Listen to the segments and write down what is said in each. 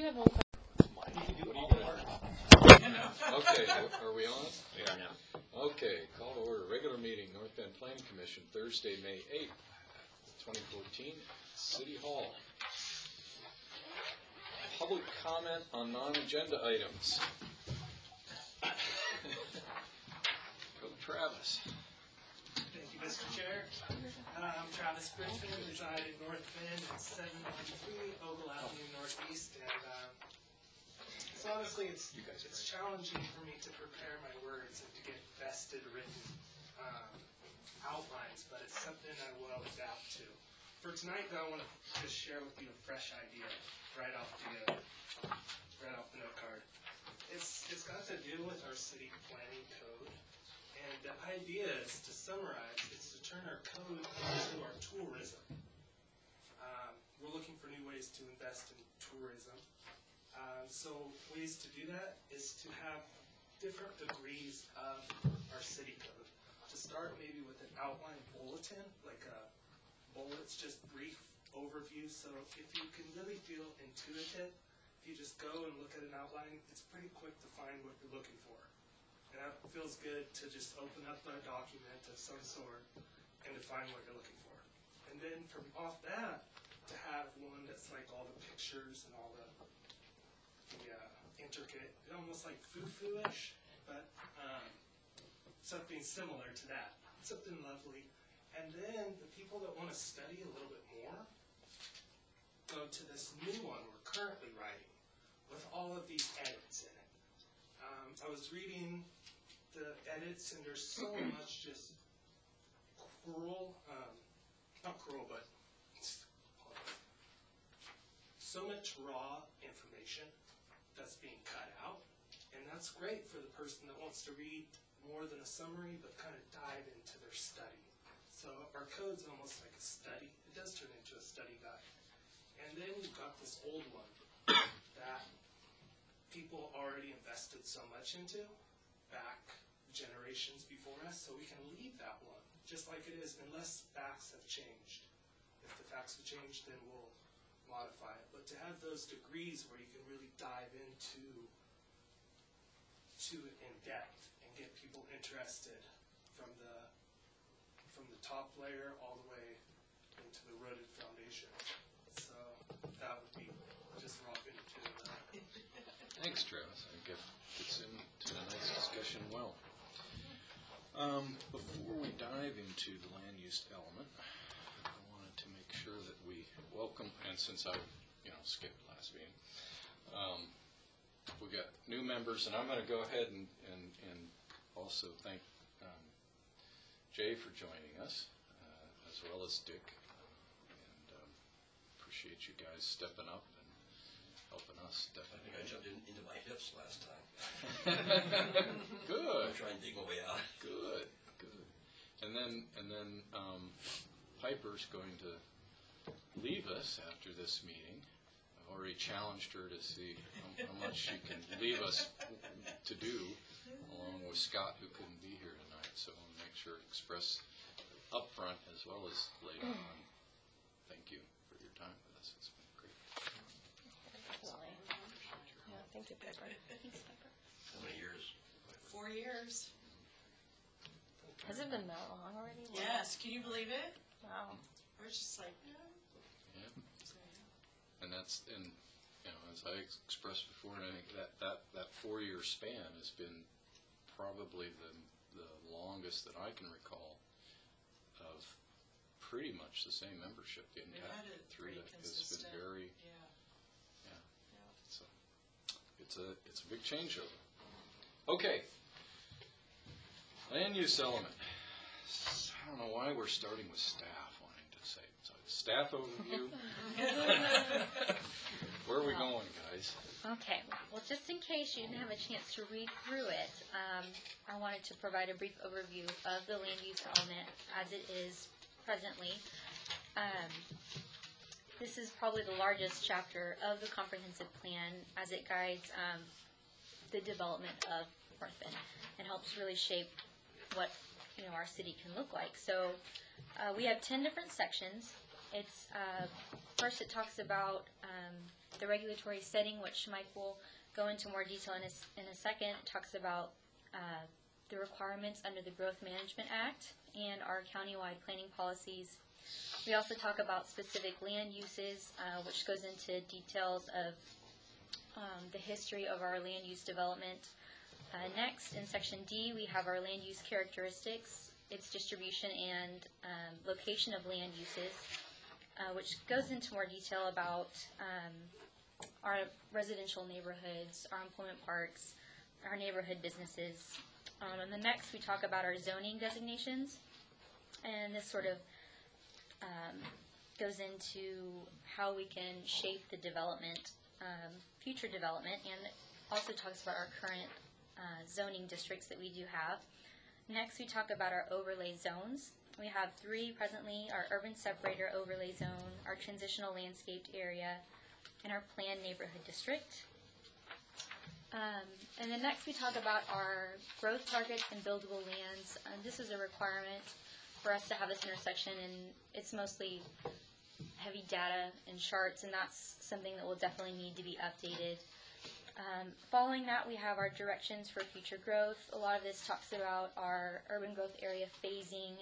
you have one question? Okay, are we on? We are now. Okay, call to order. Regular meeting, North Bend Planning Commission, Thursday, May 8th, 2014, City Hall. Public comment on non-agenda items. Go Travis. Thank you, Mr. Chair. I'm Travis Griffin, reside in North Bend at 793 Ogle Avenue Northeast, and so honestly, it's challenging for me to prepare my words and to get vested written outlines, but it's something I will adapt to. For tonight, though, I want to just share with you a fresh idea right off the note card. It's got to do with our city planning code. And the idea is, to summarize, it's to turn our code into our tourism. We're looking for new ways to invest in tourism. So ways to do that is to have different degrees of our city code. To start maybe with an outline bulletin, like a bullets, just brief overview. So if you can really feel intuitive, if you just go and look at an outline, it's pretty quick to find what you're looking for. And it feels good to just open up a document of some sort and to find what you're looking for. And then from off that, to have one that's like all the pictures and all the intricate, almost like foo-foo-ish, but something similar to that, something lovely. And then the people that want to study a little bit more go to this new one we're currently writing with all of these edits in it. I was reading the edits, and there's so much just cruel, not cruel, but so much raw information that's being cut out, and that's great for the person that wants to read more than a summary, but kind of dive into their study. So our code's almost like a study. It does turn into a study guide. And then you've got this old one that people already invested so much into back generations before us, so we can leave that one just like it is unless facts have changed. If the facts have changed, then we'll modify it. But to have those degrees where you can really dive into it in depth and get people interested from the top layer all the way into the rooted foundation. So that would be just rocking into that. Thanks, Travis. I guess it's into a nice discussion well. Before we dive into the land use element, I wanted to make sure that we welcome, and since I skipped last meeting, we got new members, and I'm going to go ahead and also thank Jay for joining us, as well as Dick, and appreciate you guys stepping up and helping us. Definitely. I think I jumped into my hips last time. Good. I'm trying to dig my way out. Good. And then Piper's going to leave us after this meeting. I've already challenged her to see how much she can leave us to do, along with Scott, who couldn't be here tonight. So I want to make sure to express up front as well as later on. Thank you for your time with us. It's been great. Yeah, thank you, Piper. How many years? 4 years. Has it been that long already? Yes, can you believe it? Wow. We're just like, Yeah. And that's, and as I expressed before, and I think that 4-year span has been probably the longest that I can recall of pretty much the same membership intact through that. It's been very, So it's a big changeover. Okay. Land use element. I don't know why we're starting with staff wanting to say. So staff overview. Where are we going, guys? Okay, well, just in case you didn't have a chance to read through it, I wanted to provide a brief overview of the land use element as it is presently. This is probably the largest chapter of the comprehensive plan as it guides the development of North Bend and helps really shape what our city can look like. So we have 10 different sections It's first it talks about the regulatory setting, which Mike will go into more detail in a second. It talks about the requirements under the Growth Management Act and our countywide planning policies. We also talk about specific land uses, which goes into details of the history of our land use development. Next, in Section D, we have our land use characteristics, its distribution and location of land uses, which goes into more detail about our residential neighborhoods, our employment parks, our neighborhood businesses. And then next, we talk about our zoning designations, and this sort of goes into how we can shape the development, future development, and also talks about our current zoning districts that we do have. Next, we talk about our overlay zones. We have 3 presently: our urban separator overlay zone, our transitional landscaped area, and our planned neighborhood district. And then next, we talk about our growth targets and buildable lands. This is a requirement for us to have this intersection, and it's mostly heavy data and charts, and that's something that will definitely need to be updated. Following that, we have our directions for future growth. A lot of this talks about our urban growth area phasing.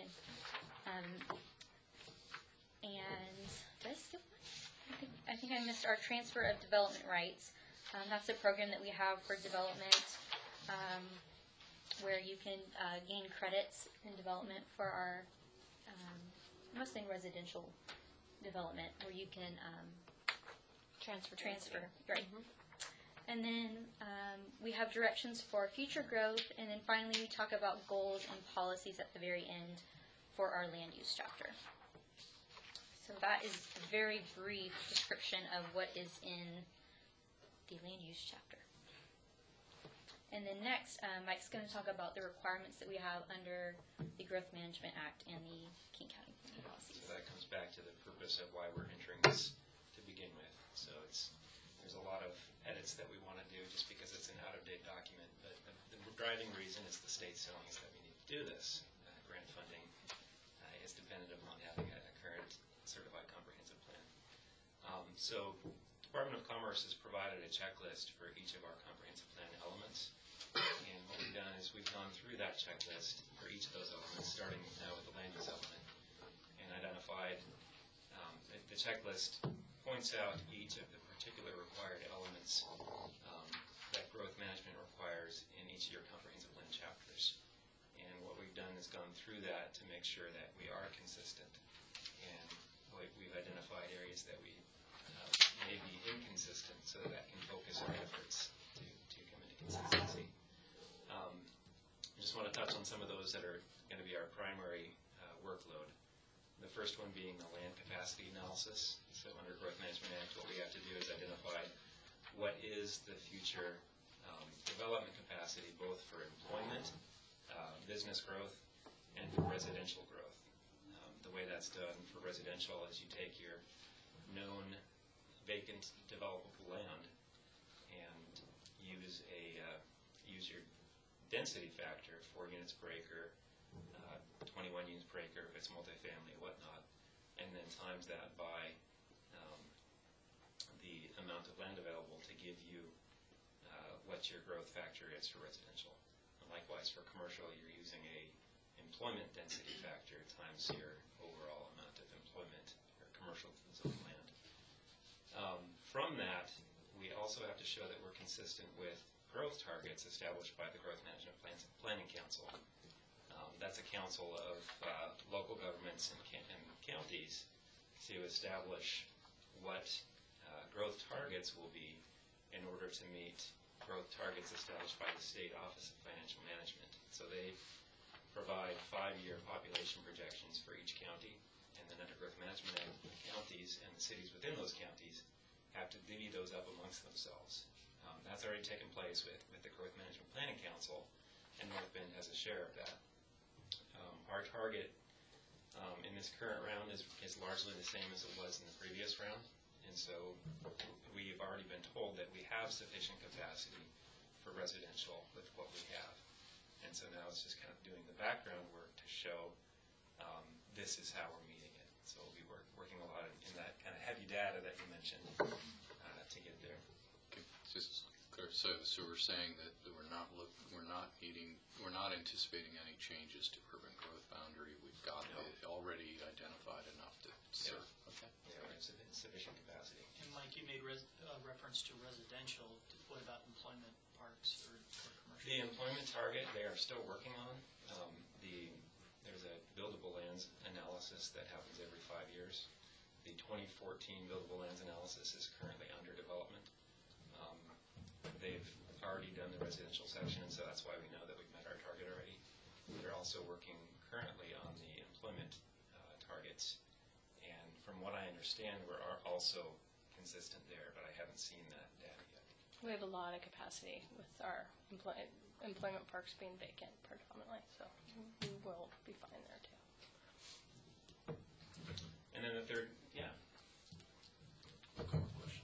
And did I skip one? I think I missed our transfer of development rights. That's a program that we have for development where you can gain credits in development for our mostly residential development, where you can transfer. Right. And then we have directions for future growth, and then finally we talk about goals and policies at the very end for our land use chapter. So that is a very brief description of what is in the land use chapter. And then next, Mike's going to talk about the requirements that we have under the Growth Management Act and the King County Planning Policies. So that comes back to the purpose of why we're entering this to begin with. So there's a lot of edits that we want to do just because it's an out-of-date document, but the driving reason is the state's telling us that we need to do this. Grant funding is dependent upon having a current certified comprehensive plan. So Department of Commerce has provided a checklist for each of our comprehensive plan elements, and what we've done is we've gone through that checklist for each of those elements, starting now with the land use element, and identified the checklist points out each of the particular required elements that growth management requires in each of your comprehensive plan chapters. And what we've done is gone through that to make sure that we are consistent. And we've identified areas that we may be inconsistent, so that can focus our efforts to come into consistency. I just want to touch on some of those that are going to be our primary workload. The first one being the land capacity analysis. So under Growth Management Act, what we have to do is identify what is the future development capacity, both for employment, business growth, and for residential growth. The way that's done for residential is you take your known vacant developable land and use your density factor, 4 units per acre, 21 units per acre if it's multifamily, whatnot, and then times that by the amount of land available to give you what your growth factor is for residential. And likewise for commercial, you're using a employment density factor times your overall amount of employment or commercial zone land. From that, we also have to show that we're consistent with growth targets established by the Growth Management Planning Council. That's a council of local governments and counties to establish what growth targets will be in order to meet growth targets established by the State Office of Financial Management. So they provide 5-year population projections for each county, and then under Growth Management Act, the counties and the cities within those counties have to divvy those up amongst themselves. That's already taken place with the Growth Management Planning Council, and North Bend has a share of that. Our target in this current round is largely the same as it was in the previous round, and so we've already been told that we have sufficient capacity for residential with what we have. And so now it's just kind of doing the background work to show this is how we're meeting it. So we'll be working a lot in that kind of heavy data that you mentioned to get there. Okay, just clear, so we're saying that we're not anticipating any changes to urban growth boundary. We've got it already identified enough to serve. Okay. Yeah, we have sufficient capacity. And Mike, you made reference to residential. What about employment parks or commercial? The employment target they are still working on. There's a buildable lands analysis that happens every 5 years. The 2014 buildable lands analysis is currently under development. They've already done the residential section, so that's why we know that we've met our target already. They're also working currently on the employment targets, and from what I understand, we're also consistent there, but I haven't seen that data yet. We have a lot of capacity with our employment parks being vacant predominantly, so we will be fine there too. And then the third, Question.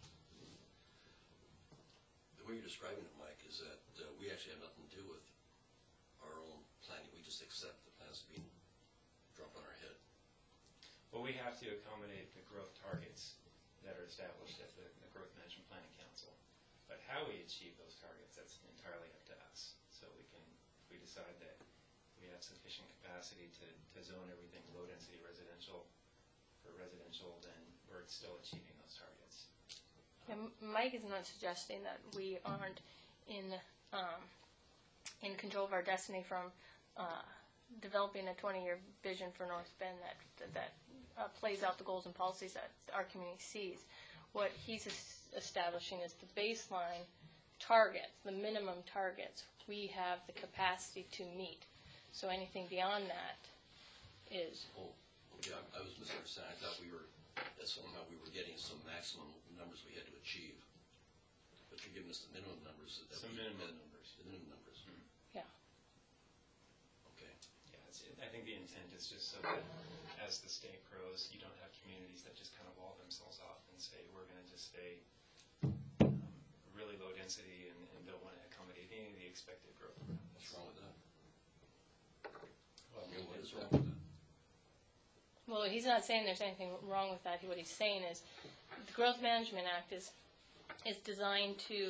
The way you're describing it, Mike, is that we actually have nothing to do with our own planning. We just accept the plans being dropped on our head. well, we have to accommodate the growth targets that are established at the Growth Management Planning Council. But how we achieve those targets, that's entirely up to us. So if we decide that we have sufficient capacity to zone everything low-density residential, then we're still achieving those targets. Yeah, Mike is not suggesting that we aren't in control of our destiny from developing a 20-year vision for North Bend that plays out the goals and policies that our community sees. What he's establishing is the baseline targets, the minimum targets we have the capacity to meet. So anything beyond that is... Oh, yeah, I was misunderstanding. I thought that somehow we were getting some maximum numbers we had to achieve. But you're giving us the minimum numbers. Some minimum numbers. The minimum numbers. Yeah. Okay. Yeah, I think the intent is just so that as the state grows, you don't have communities that just kind of wall themselves off and say, we're going to just stay really low density and don't want to accommodate any of the expected growth. What's wrong with that? Well, What is wrong with that? Well, he's not saying there's anything wrong with that. What he's saying is the Growth Management Act is designed to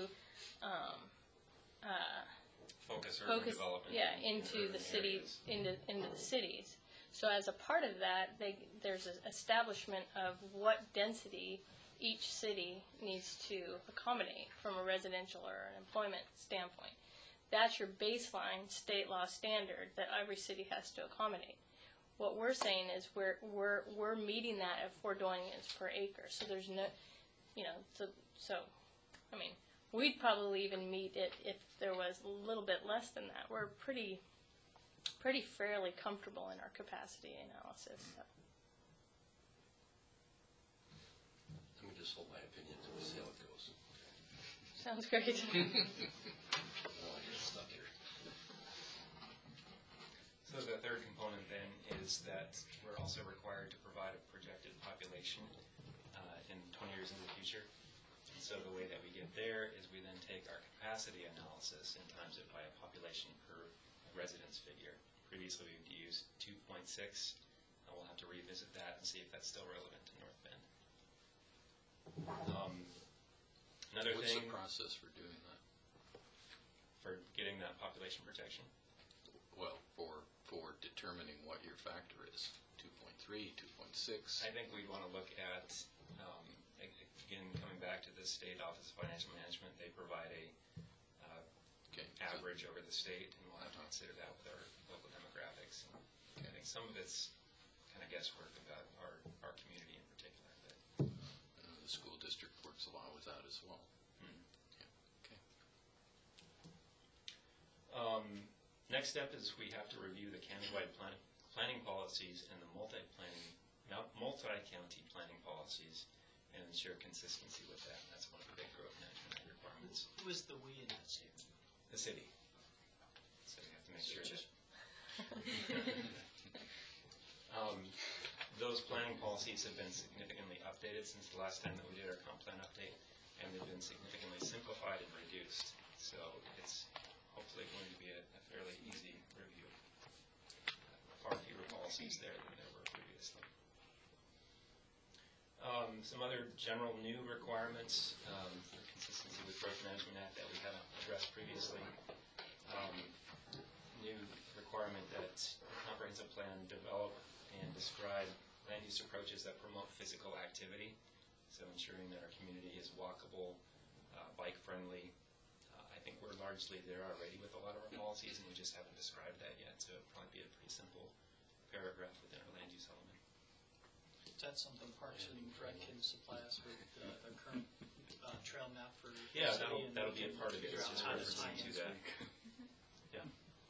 focus urban development into urban the city, areas. into the cities. So as a part of that, there's an establishment of what density each city needs to accommodate from a residential or an employment standpoint. That's your baseline state law standard that every city has to accommodate. What we're saying is we're meeting that at 4 dwelling units per acre. So there's no, I mean, we'd probably even meet it if there was a little bit less than that. We're pretty fairly comfortable in our capacity analysis. So. Let me just hold my opinion until we see how it goes. Sounds great. Oh, you're stuck here. So the third component then is that we're also required to provide a projected population in 20 years in the future. And so the way that we get there is we then take our capacity analysis and times it by a population per residence figure. Previously we've used 2.6. We'll have to revisit that and see if that's still relevant to North Bend. What's the process for doing that? For getting that population projection? Well, for determining what your factor is, 2.3, 2.6. I think we'd want to look at, again, coming back to the State Office of Financial Management, they provide a average over the state, and we'll have to consider that with our local demographics. And I think some of it's kind of guesswork about our community in particular. But The school district works a lot with that as well. Next step is we have to review the countywide planning policies and the multi-county planning policies and ensure consistency with that. That's one of the big growth management requirements. Who is the we in that statement? The city. So we have to make sure that those planning policies have been significantly updated since the last time that we did our comp plan update, and they've been significantly simplified and reduced. So it's hopefully going to be a fairly easy review. Far fewer policies there than there were previously. Some other general new requirements for consistency with Growth Management Act that we haven't addressed previously. New requirement that the comprehensive plan develop and describe land use approaches that promote physical activity. So ensuring that our community is walkable, bike-friendly. I think we're largely there already with a lot of our policies, and we just haven't described that yet. So it'd probably be a pretty simple paragraph within our land use element. Is that something Parks and Rec can supply us with a current trail map for the Yeah, city? that'll be a part of it. It's just How to referencing tie to in. that. Yeah.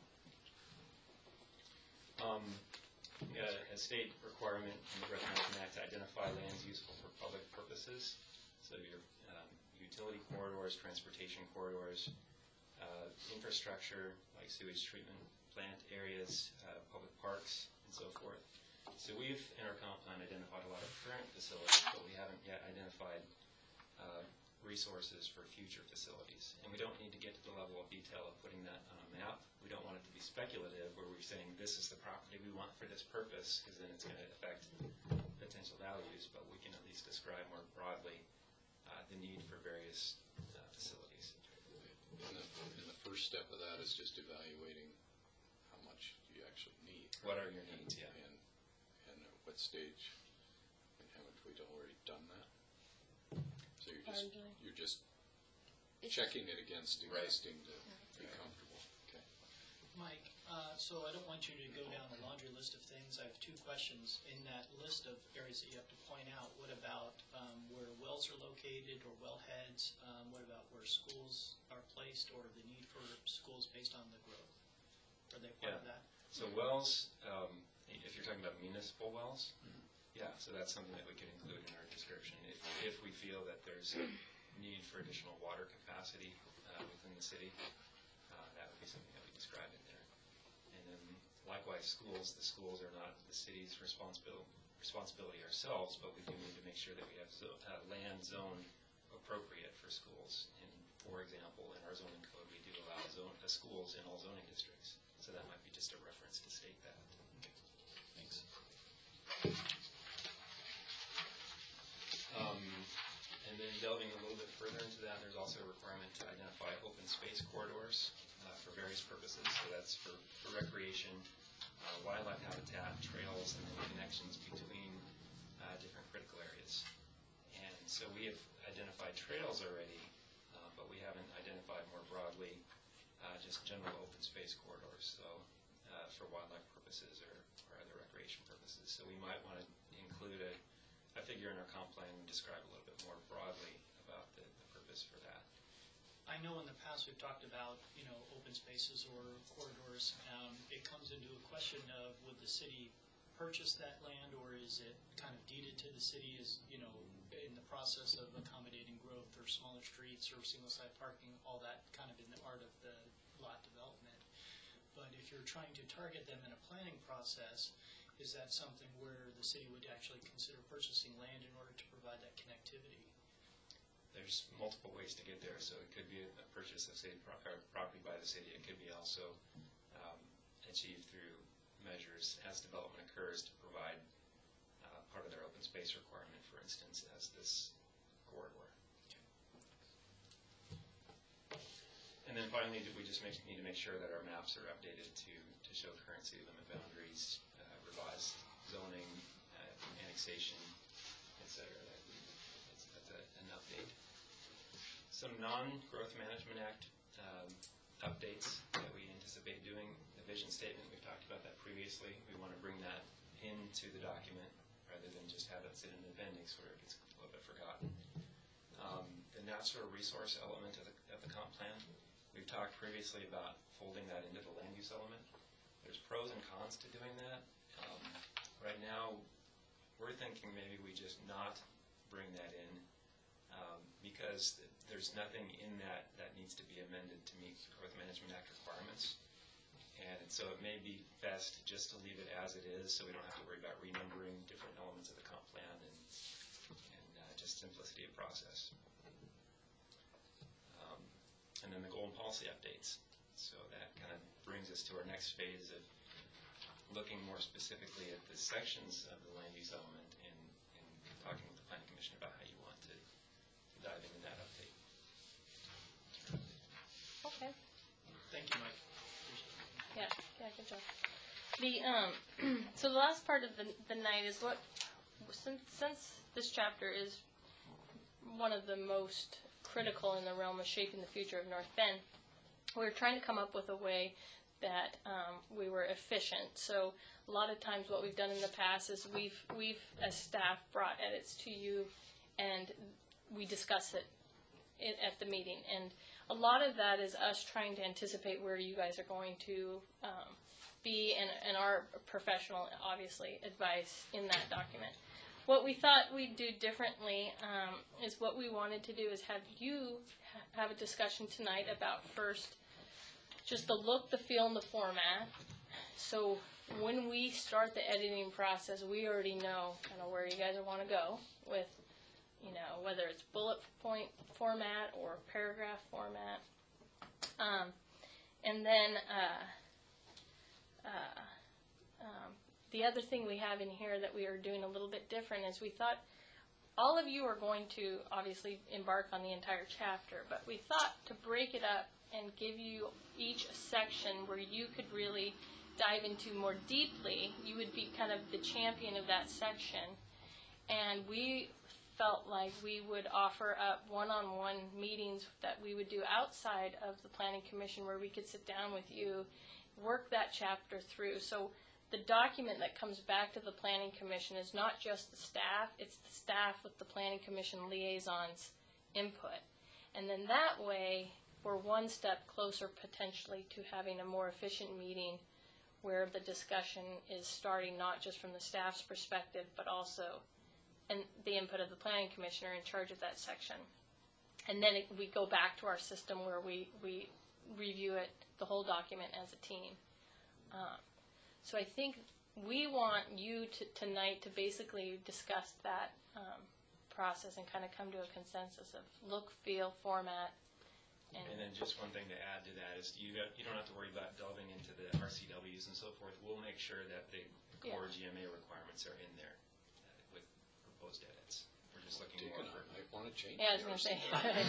A state requirement in the Growth Management Act to identify lands useful for public purposes. So your utility corridors, transportation corridors, infrastructure like sewage treatment plant areas, public parks, and so forth. So we've, in our comp plan, identified a lot of current facilities, but we haven't yet identified resources for future facilities. And we don't need to get to the level of detail of putting that on a map. We don't want it to be speculative where we're saying this is the property we want for this purpose, because then it's going to affect potential values, but we can at least describe more broadly the need for various facilities. And the first step of that is just evaluating how much do you actually need. What are your needs, yeah. And at what stage, and haven't we already done that? So you're just checking it against existing to be comfortable. Okay. Mike, so I don't want you to go down a laundry list of things. I have two questions. In that list of areas that you have to point out, what about where wells are located or wellheads? What about where schools are placed or the need for schools based on the growth? Are they part of that? So wells, if you're talking about municipal wells, yeah, so that's something that we could include in our description. If we feel that there's a need for additional water capacity within the city, that would be something that we describe in there. And then likewise, schools, the schools are not the city's responsibility ourselves, but we do need to make sure that we have land zone appropriate for schools. And for example, in our zoning code, we do allow schools in all zoning districts. So that might be just a reference to state that. Okay. Thanks. And then delving a little bit further into that, there's also a requirement to identify open space corridors for various purposes. So that's for recreation, wildlife habitat, trails, and then connections between different critical areas. And so we have identified trails already, but we haven't identified more broadly just general open space corridors. So for wildlife purposes or other recreation purposes. So we might want to include a figure in our comp plan and describe a little bit more broadly about the purpose for that. I know in the past we've talked about, open spaces or corridors. It comes into a question of would the city purchase that land or is it kind of deeded to the city as, in the process of accommodating growth or smaller streets or single-side parking, all that kind of in the art of the lot development. But if you're trying to target them in a planning process, is that something where the city would actually consider purchasing land in order to provide that connectivity? There's multiple ways to get there. So it could be a purchase of city property by the city. It could be also achieved through measures as development occurs to provide part of their open space requirement, for instance, as this corridor. And then finally, we just need to make sure that our maps are updated to show current city limit boundaries, revised zoning, annexation, etc. That's an update. Some non-Growth Management Act updates that we anticipate doing. The vision statement, we've talked about that previously. We want to bring that into the document rather than just have it sit in an appendix where it gets a little bit forgotten. The natural resource element of the comp plan, we've talked previously about folding that into the land use element. There's pros and cons to doing that. Right now, we're thinking maybe we just not bring that in because there's nothing in that needs to be amended to meet Growth Management Act requirements. And so it may be best just to leave it as it is so we don't have to worry about renumbering different elements of the comp plan and just simplicity of process. And then the goal and policy updates. So that kind of brings us to our next phase of looking more specifically at the sections of the land use element and talking with the planning direction about how you want to dive into that update. Okay. Thank you, Mike. Appreciate it. Yeah, good job. So the last part of the night is what, since this chapter is one of the most critical in the realm of shaping the future of North Bend, we're trying to come up with a way that we were efficient. So a lot of times what we've done in the past is we've as staff brought edits to you and we discuss it at the meeting. And a lot of that is us trying to anticipate where you guys are going to be and our professional, obviously, advice in that document. What we thought we'd do differently is what we wanted to do is have you have a discussion tonight about first just the look, the feel, and the format. So when we start the editing process, we already know kind of where you guys want to go with, you know, whether it's bullet point format or paragraph format. And then the other thing we have in here that we are doing a little bit different is we thought all of you are going to obviously embark on the entire chapter, but we thought to break it up and give you each a section where you could really dive into more deeply. You would be kind of the champion of that section, and we felt like we would offer up one-on-one meetings that we would do outside of the Planning Commission where we could sit down with you, work that chapter through. So the document that comes back to the Planning Commission is not just the staff, it's the staff with the Planning Commission liaisons' input. And then that way, we're one step closer potentially to having a more efficient meeting where the discussion is starting not just from the staff's perspective, but also and the input of the Planning Commissioner in charge of that section. And then we go back to our system where we review it, the whole document as a team. So I think we want you tonight to basically discuss that process and kind of come to a consensus of look, feel, format. And then just one thing to add to that is you don't have to worry about delving into the RCWs and so forth. We'll make sure that the core GMA requirements are in there with proposed edits. We're just looking more for... I want to change. Yeah, I was going to say.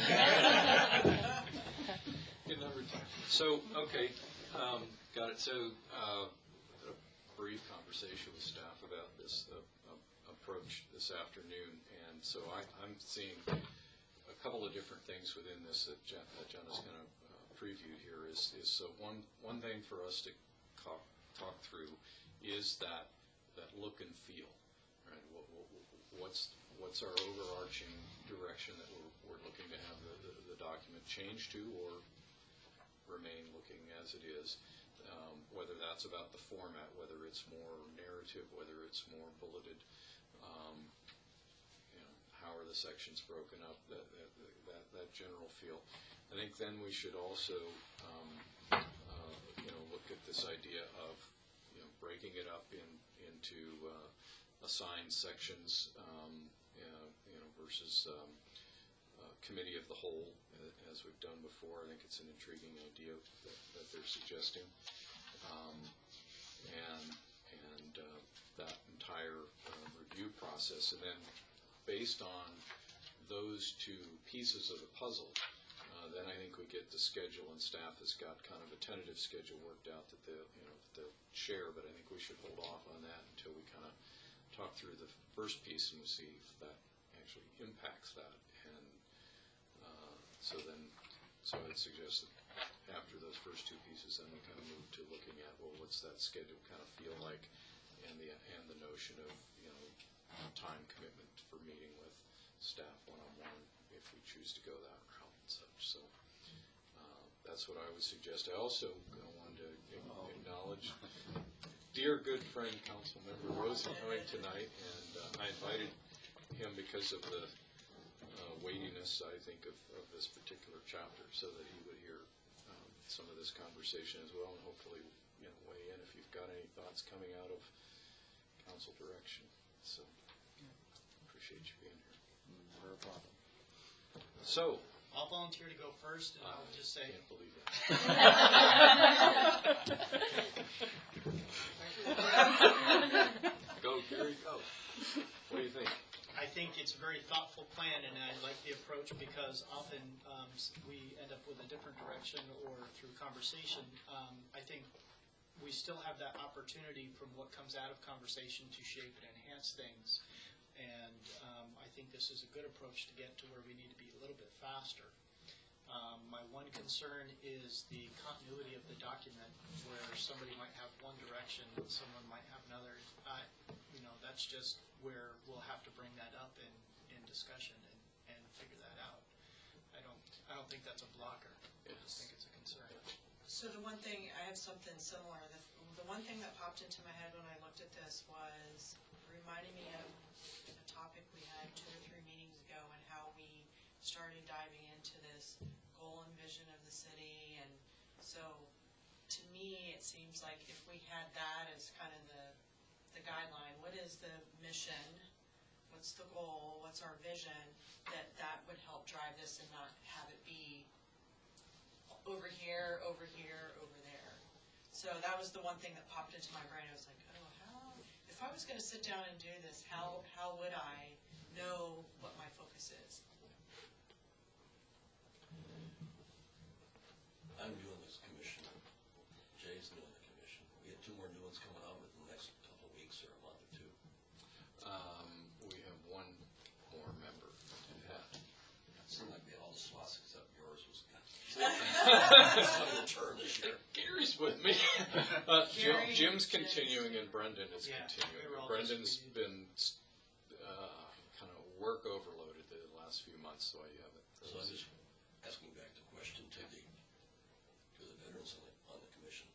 Good number time. So, okay, got it. So, a brief conversation with staff about this approach this afternoon, and so I'm seeing a couple of different things within this that Jenna's going to preview here. Is so one thing for us to talk through is that look and feel, right? What's our overarching direction that we're looking to have the document change to or remain looking as it is? Whether that's about the format, whether it's more narrative, whether it's more bulleted, how are the sections broken up, that general feel. I think then we should also look at this idea of breaking it up into assigned sections versus committee of the whole, as we've done before. I think it's an intriguing idea that they're suggesting. And that entire review process. And then based on those two pieces of the puzzle, then I think we get the schedule, and staff has got kind of a tentative schedule worked out that they'll share, but I think we should hold off on that until we kind of talk through the first piece and see if that actually impacts that. And so I'd suggest that after those first two pieces, then we kind of move to looking at, well, what's that schedule kind of feel like, and the notion of time commitment for meeting with staff one-on-one if we choose to go that route and such. So that's what I would suggest. I also wanted to acknowledge dear good friend, Council Member Rosen coming tonight, and I invited him because of the weightiness, I think, of this particular chapter, so that he would hear some of this conversation as well, and hopefully weigh in if you've got any thoughts coming out of council direction. So appreciate you being here. Not a problem. So I'll volunteer to go first, and I'll just say. I can't believe that. Go, Gary, go. What do you think? I think it's a very thoughtful plan, and I like the approach because often we end up with a different direction or through conversation. I think we still have that opportunity from what comes out of conversation to shape and enhance things. And I think this is a good approach to get to where we need to be a little bit faster. My one concern is the continuity of the document, where somebody might have one direction and someone might have another. That's just where we'll have to bring that up in discussion and figure that out. I don't think that's a blocker. I just think it's a concern. So the one thing, I have something similar. The one thing that popped into my head when I looked at this was reminding me of a topic we had 2 or 3 meetings ago and how we started diving into this goal and vision of the city. And so to me, it seems like if we had that as kind of the guideline, what is the mission, what's the goal, what's our vision, that would help drive this and not have it be over here, over here, over there. So that was the one thing that popped into my brain. I was like, oh, if I was going to sit down and do this, how would I know what my focus is? I'm doing this commission. Jay's doing the commission. We have 2 more new ones coming out within the next couple of weeks or a month or 2. We have 1 more member. It seemed like we had all the slots except yours was not in the term this year. Gary's with me. Jim's continuing and Brendan is Yeah, continuing. we were all Brendan's just been kind of work overloaded the last few months, so I haven't. So I'm just asking back the question to the veterans on the commission.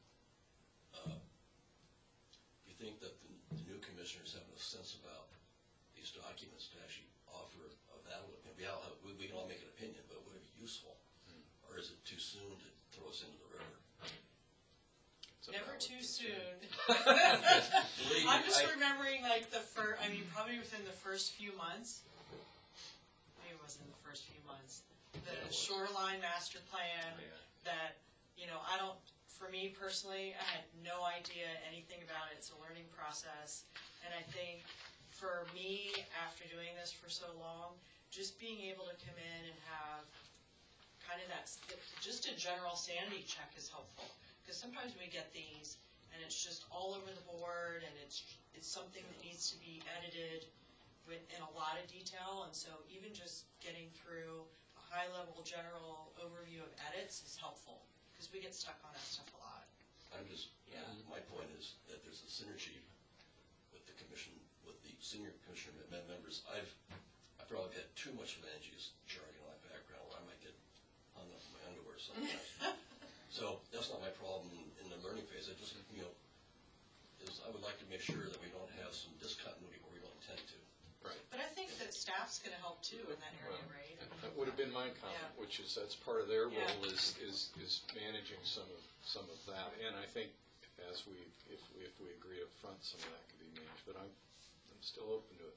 You think that the new commissioners have enough sense about these documents to actually offer a valid opinion? We can all make an opinion, but would it be useful? Or is it too soon to throw us into the river? Never too soon. Believe me, I'm just remembering like probably within the first few months, maybe it wasn't the first few months, the shoreline master plan that, for me personally, I had no idea anything about it. It's a learning process. And I think for me, after doing this for so long, just being able to come in and have kind of just a general sanity check is helpful. Because sometimes we get these and it's just all over the board and it's something that needs to be edited in a lot of detail. And so even just getting through a high-level general overview of edits is helpful because we get stuck on that stuff a lot. My point is that there's a synergy with the commission, with the senior commissioner members. I probably had too much land use jargon in my background where I might get hung up in my underwear sometimes. So that's not my problem in the learning phase. I just, I would like to make sure that we don't have some discontinuity where we don't intend to. Right. But I think that staff's going to help too in that area, right? That would have been my comment, which is that's part of their role is managing some of that. And I think if we agree up front, some of that could be managed. But I'm still open to it.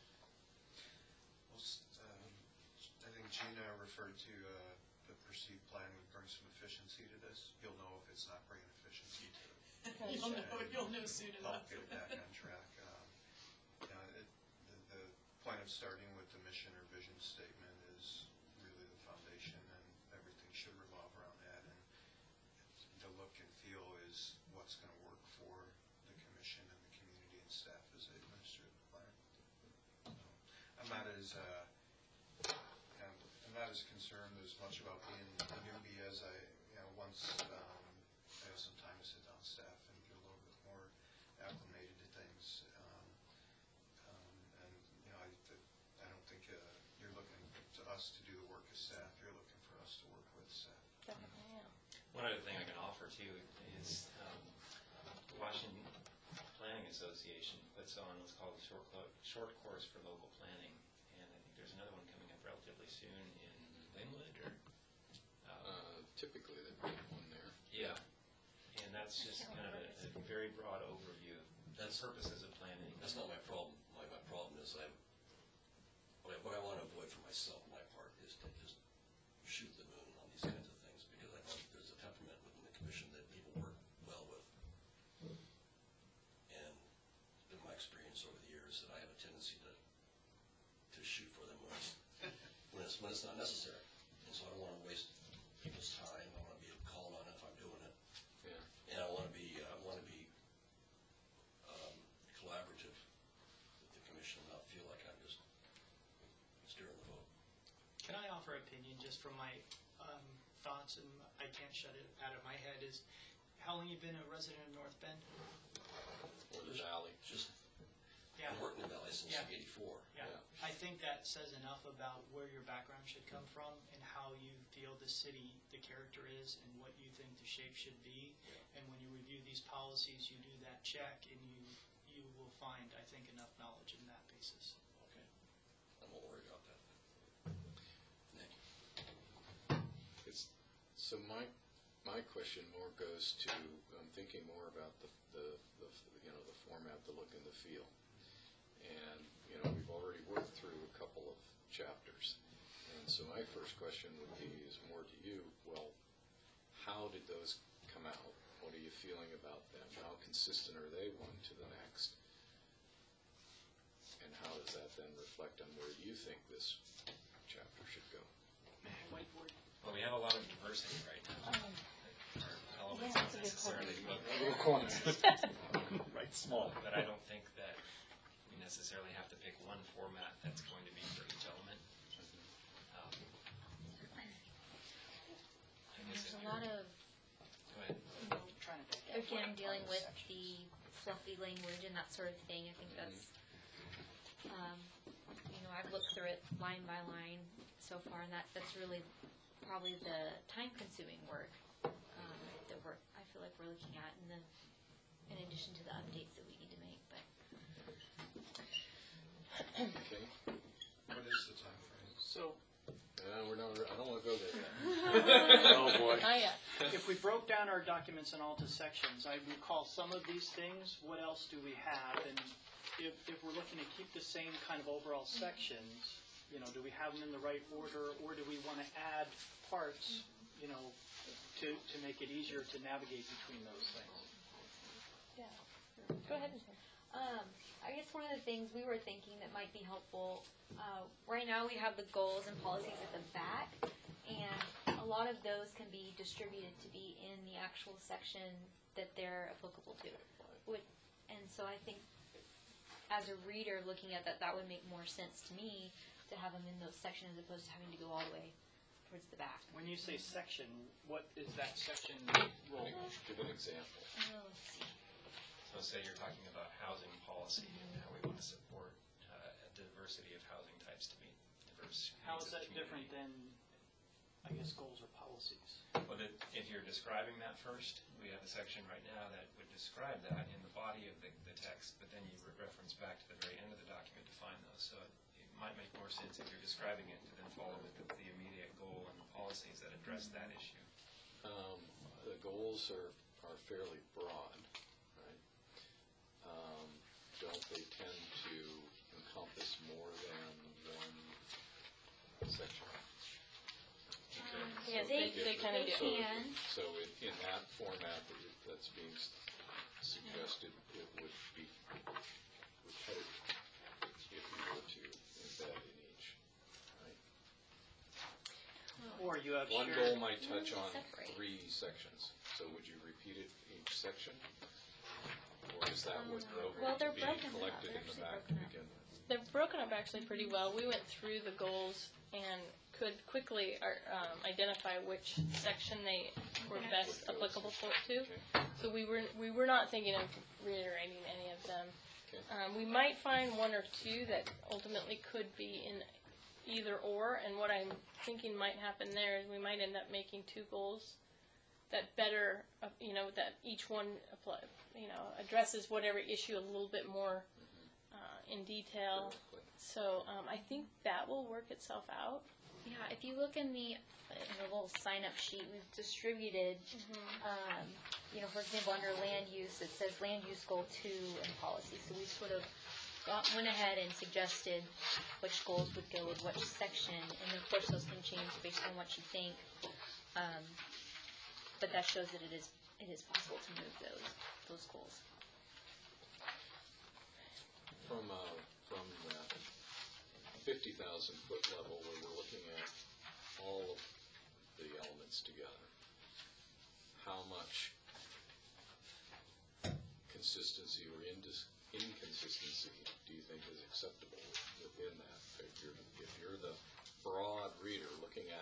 Well, I think Gina referred to the perceived plan would bring some efficiency to this. You'll know if it's not bringing efficiency to it. You'll know soon enough. Help get it back on track. The point of starting with the mission or vision statement is really the foundation, and everything should revolve around that. And the look and feel is what's going to work for the commission and the community and staff as they administer the plan. I'm not as concerned as much about being a newbie as once I have some time to sit down with staff and get a little bit more acclimated to things. I don't think you're looking to us to do the work as staff. You're looking for us to work with staff. Definitely, yeah. One other thing I can offer too is the Washington Planning Association puts on what's called a short course for local planning, and I think there's another one coming up relatively soon in Linwood or Typically, there'd be one there. yeah, and that's just kind of a very broad overview. That's purposes of planning. That's not my problem. My problem is what I want to avoid for myself, my part, is to just shoot the moon on these kinds of things because I know there's a temperament within the commission that people work well with. And in my experience over the years that I have a tendency to opinion, just from my thoughts, and I can't shut it out of my head, is how long you been a resident of North Bend? Or the valley. Just Yeah. worked in the Valley since Yeah. '84. Yeah, I think that says enough about where your background should come from and how you feel the city, the character is, and what you think the shape should be. And when you review these policies, you do that check, and you will find, I think, enough knowledge in that basis. Okay. I won't worry about that. Nick? So my question more goes to, I'm thinking more about the format, the look and the feel. And, we've already worked through a couple of chapters. And so my first question would be, is more to you, well, how did those come out? What are you feeling about them? How consistent are they one to the next? And how does that then reflect on where you think this chapter should go? Whiteboard. Well, we have a lot of diversity right now. Our elements Yeah, not that's a good point. necessarily, Little corners. Right, small. but I don't think that we necessarily have to pick one format that's going to be for each element. I guess There's if a lot you're- of, Go ahead. again, dealing with the fluffy language and that sort of thing. I think that's, I've looked through it line by line so far, and that's really probably the time-consuming work that I feel like we're looking at, in addition to the updates that we need to make. But Okay? What is the time frame? So I don't want to go there yet. Oh, boy. Oh, yeah. if we broke down our documents in all to sections, I recall some of these things. What else do we have? And if we're looking to keep the same kind of overall sections, do we have them in the right order, or do we want to add parts, to make it easier to navigate between those things? Yeah. Go ahead. I guess one of the things we were thinking that might be helpful, right now we have the goals and policies at the back, and a lot of those can be distributed to be in the actual section that they're applicable to. And so I think as a reader looking at that would make more sense to me to have them in those sections as opposed to having to go all the way towards the back. When you say section, what is that section role? Give an example. Let's see. So say you're talking about housing policy and how we want to support a diversity of housing types to meet diverse How needs is of that the different community. than, I guess, goals or policies? Well, if you're describing that first, we have a section right now that would describe that in the body of the text, but then you reference back to the very end of the document to find those. So it might make more sense if you're describing it to then follow with the immediate goal and the policies that address that issue. The goals are fairly broad, right? Don't they tend to encompass more than one section? Yeah, So they kind of do. can. So in that format that's being suggested, it would be repetitive if you were to embed in each, right? Or you have One shared, goal might touch on Separate. 3 sections, so would you repeat it each section? Or is that what well, they're being broken up. collected They're in the actually back to broken up. begin with? They're broken up actually pretty well. We went through the goals and could quickly identify which section they were best applicable to. Okay. So we were not thinking of reiterating any of them. Okay. We might find 1 or 2 that ultimately could be in either or, and what I'm thinking might happen there is we might end up making 2 goals that better, that each one, addresses whatever issue a little bit more in detail. So I think that will work itself out. Yeah, if you look in the little sign-up sheet, we've distributed, for example, under land use, it says land use goal 2 and policy. So we sort of went ahead and suggested which goals would go with which section, and of course those can change based on what you think. But that shows that it is possible to move those goals. From that 50,000 foot level where we're looking at all of the elements together, how much consistency or inconsistency do you think is acceptable within that? If you're the broad reader looking at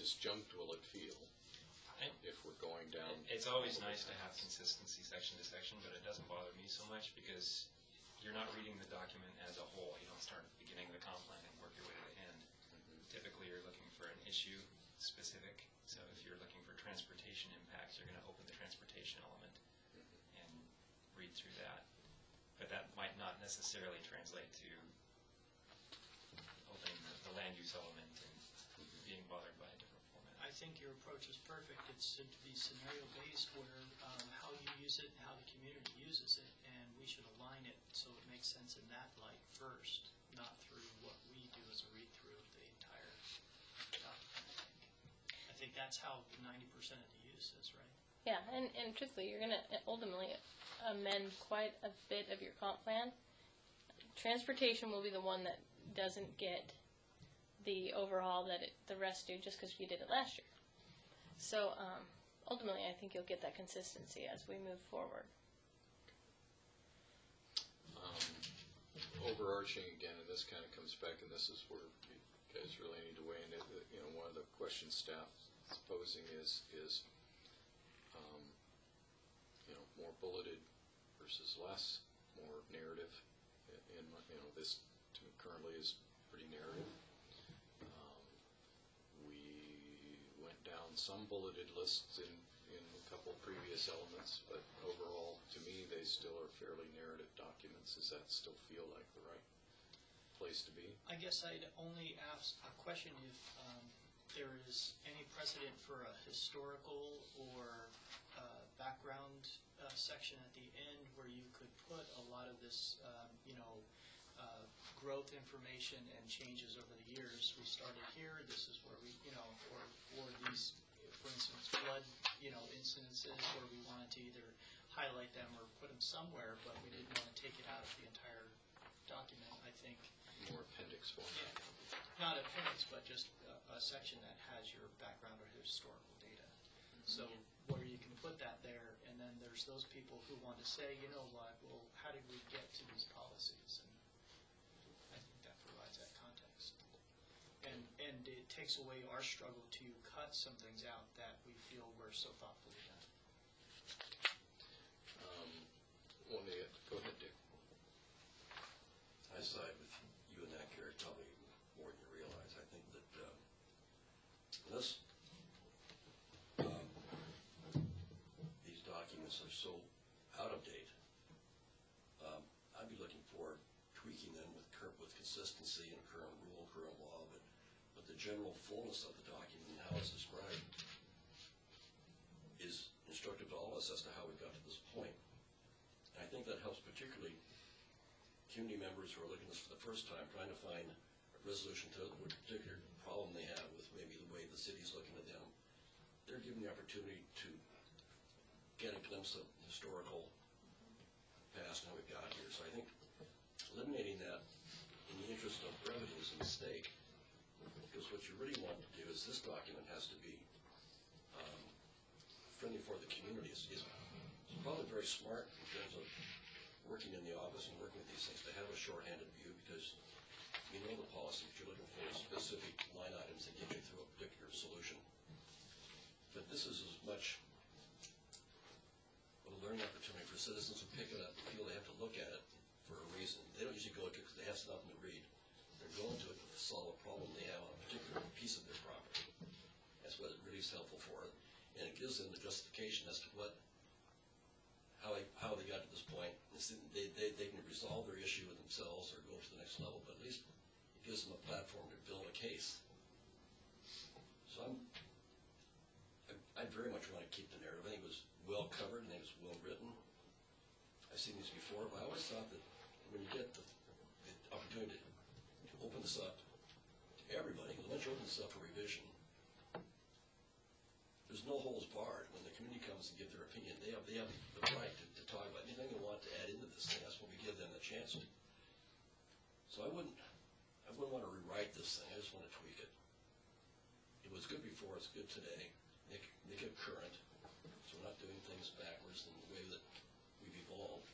disjunct will it feel if we're going down? It's always nice to have consistency section to section, but it doesn't bother me so much because you're not reading the document as a whole. You don't start at the beginning of the comp plan and work your way to the end. Typically, you're looking for an issue specific. So if you're looking for transportation impacts, you're going to open the transportation element and read through that. But that might not necessarily translate to opening the land use element and being bothered by a different format. I think your approach is perfect. It's to be scenario-based where how you use it and how the community uses it, and we should align it so it makes sense in that light first, not through what we do as a read-through of the entire document, I think that's how 90% of the use is, right? Yeah, and truthfully, you're going to ultimately amend quite a bit of your comp plan. Transportation will be the one that doesn't get the overhaul that the rest do just because we did it last year. So ultimately, I think you'll get that consistency as we move forward. Overarching again, and this kind of comes back, and this is where you guys really need to weigh in. One of the questions staff is posing is more bulleted versus less, more narrative. And this currently is pretty narrative. We went down some bulleted lists in a couple previous elements, but overall, to me, they still are fairly narrative documents. Does that still feel like the right place to be? I guess I'd only ask a question if there is any precedent for a historical or background section at the end where you could put a lot of this, growth information and changes over the years. We started here, this is where we, or these, for instance, flood, incidences where we wanted to either highlight them or put them somewhere, but we didn't want to take it out of the entire document, I think. More appendix form. Yeah, not appendix, but just a section that has your background or historical data. So where you can put that there, and then there's those people who want to say, you know what, well, how did we get to these policies? And I think that provides that context. And it takes away our struggle to cut some things out that we feel were so thoughtfully done. Go ahead, Dick. I side with you and that, Garrett, probably more than you realize. I think that unless these documents are so out of date, I'd be looking for tweaking them with consistency and current rule, current law, but the general fullness of the document and how it's described is instructive to all of us as to how we got to this point. And I think that helps particularly community members who are looking at this for the first time, trying to find a resolution to a particular problem they have with maybe the way the city's looking at them. They're given the opportunity to get a glimpse of historical past and how we got here. So I think eliminating that in the interest of brevity is a mistake, because what you really want to do is this document has to be friendly for the community. It's probably very smart in terms of working in the office and working with these things to have a shorthanded view, because you know the policy, but you're looking for specific line items that get you through a particular solution. But this is as much a learning opportunity for citizens who pick it up and feel they have to look at it for a reason. They don't usually go to it because they have nothing to read. They're going to it to solve a problem they have on a particular piece of their property. That's what it really is helpful for. And it gives them the justification as to how they got to this point. They can resolve their issue with themselves or go to the next level, but at least it gives them a platform to build a case. So I very much want to keep the narrative. I think it was well covered, I think it was well written. I've seen these before, but I always thought that when you get the opportunity to open this up to everybody, once you open this up for revision, there's no holds barred. When the community comes and give their opinion, they have the right to talk about anything they want to add into this thing. That's what we give them the chance to. So I wouldn't want to rewrite this thing. I just want to tweak it. It was good before, it's good today. Make it current, so we're not doing things backwards in the way that we've evolved.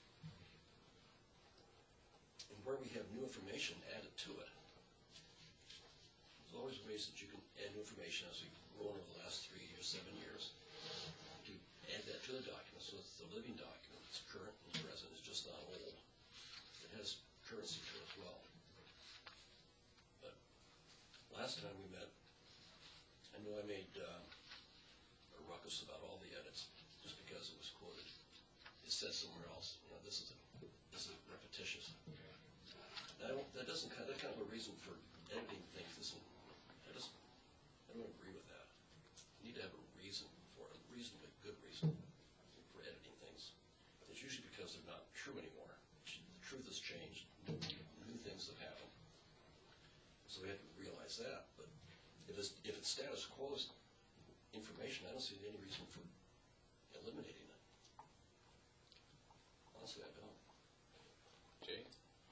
And where we have new information, add it to it. There's always ways that you can add new information as we've grown over the last 3 years, 7 years. To add that to the document, so it's the living document. It's current and present. It's just not old. It has currency to it as well. But last time we met, I know I made a ruckus about all the edits just because it was quoted. It said somewhere else, this is repetitious. That kind of a reason for editing things isn't. I don't agree with that. You need to have a reason for it, a reasonably good reason for editing things. It's usually because they're not true anymore. The truth has changed. New things have happened. So we have to realize that. But if it's status quo information, I don't see any reason for eliminating it. Honestly, I don't. Jay?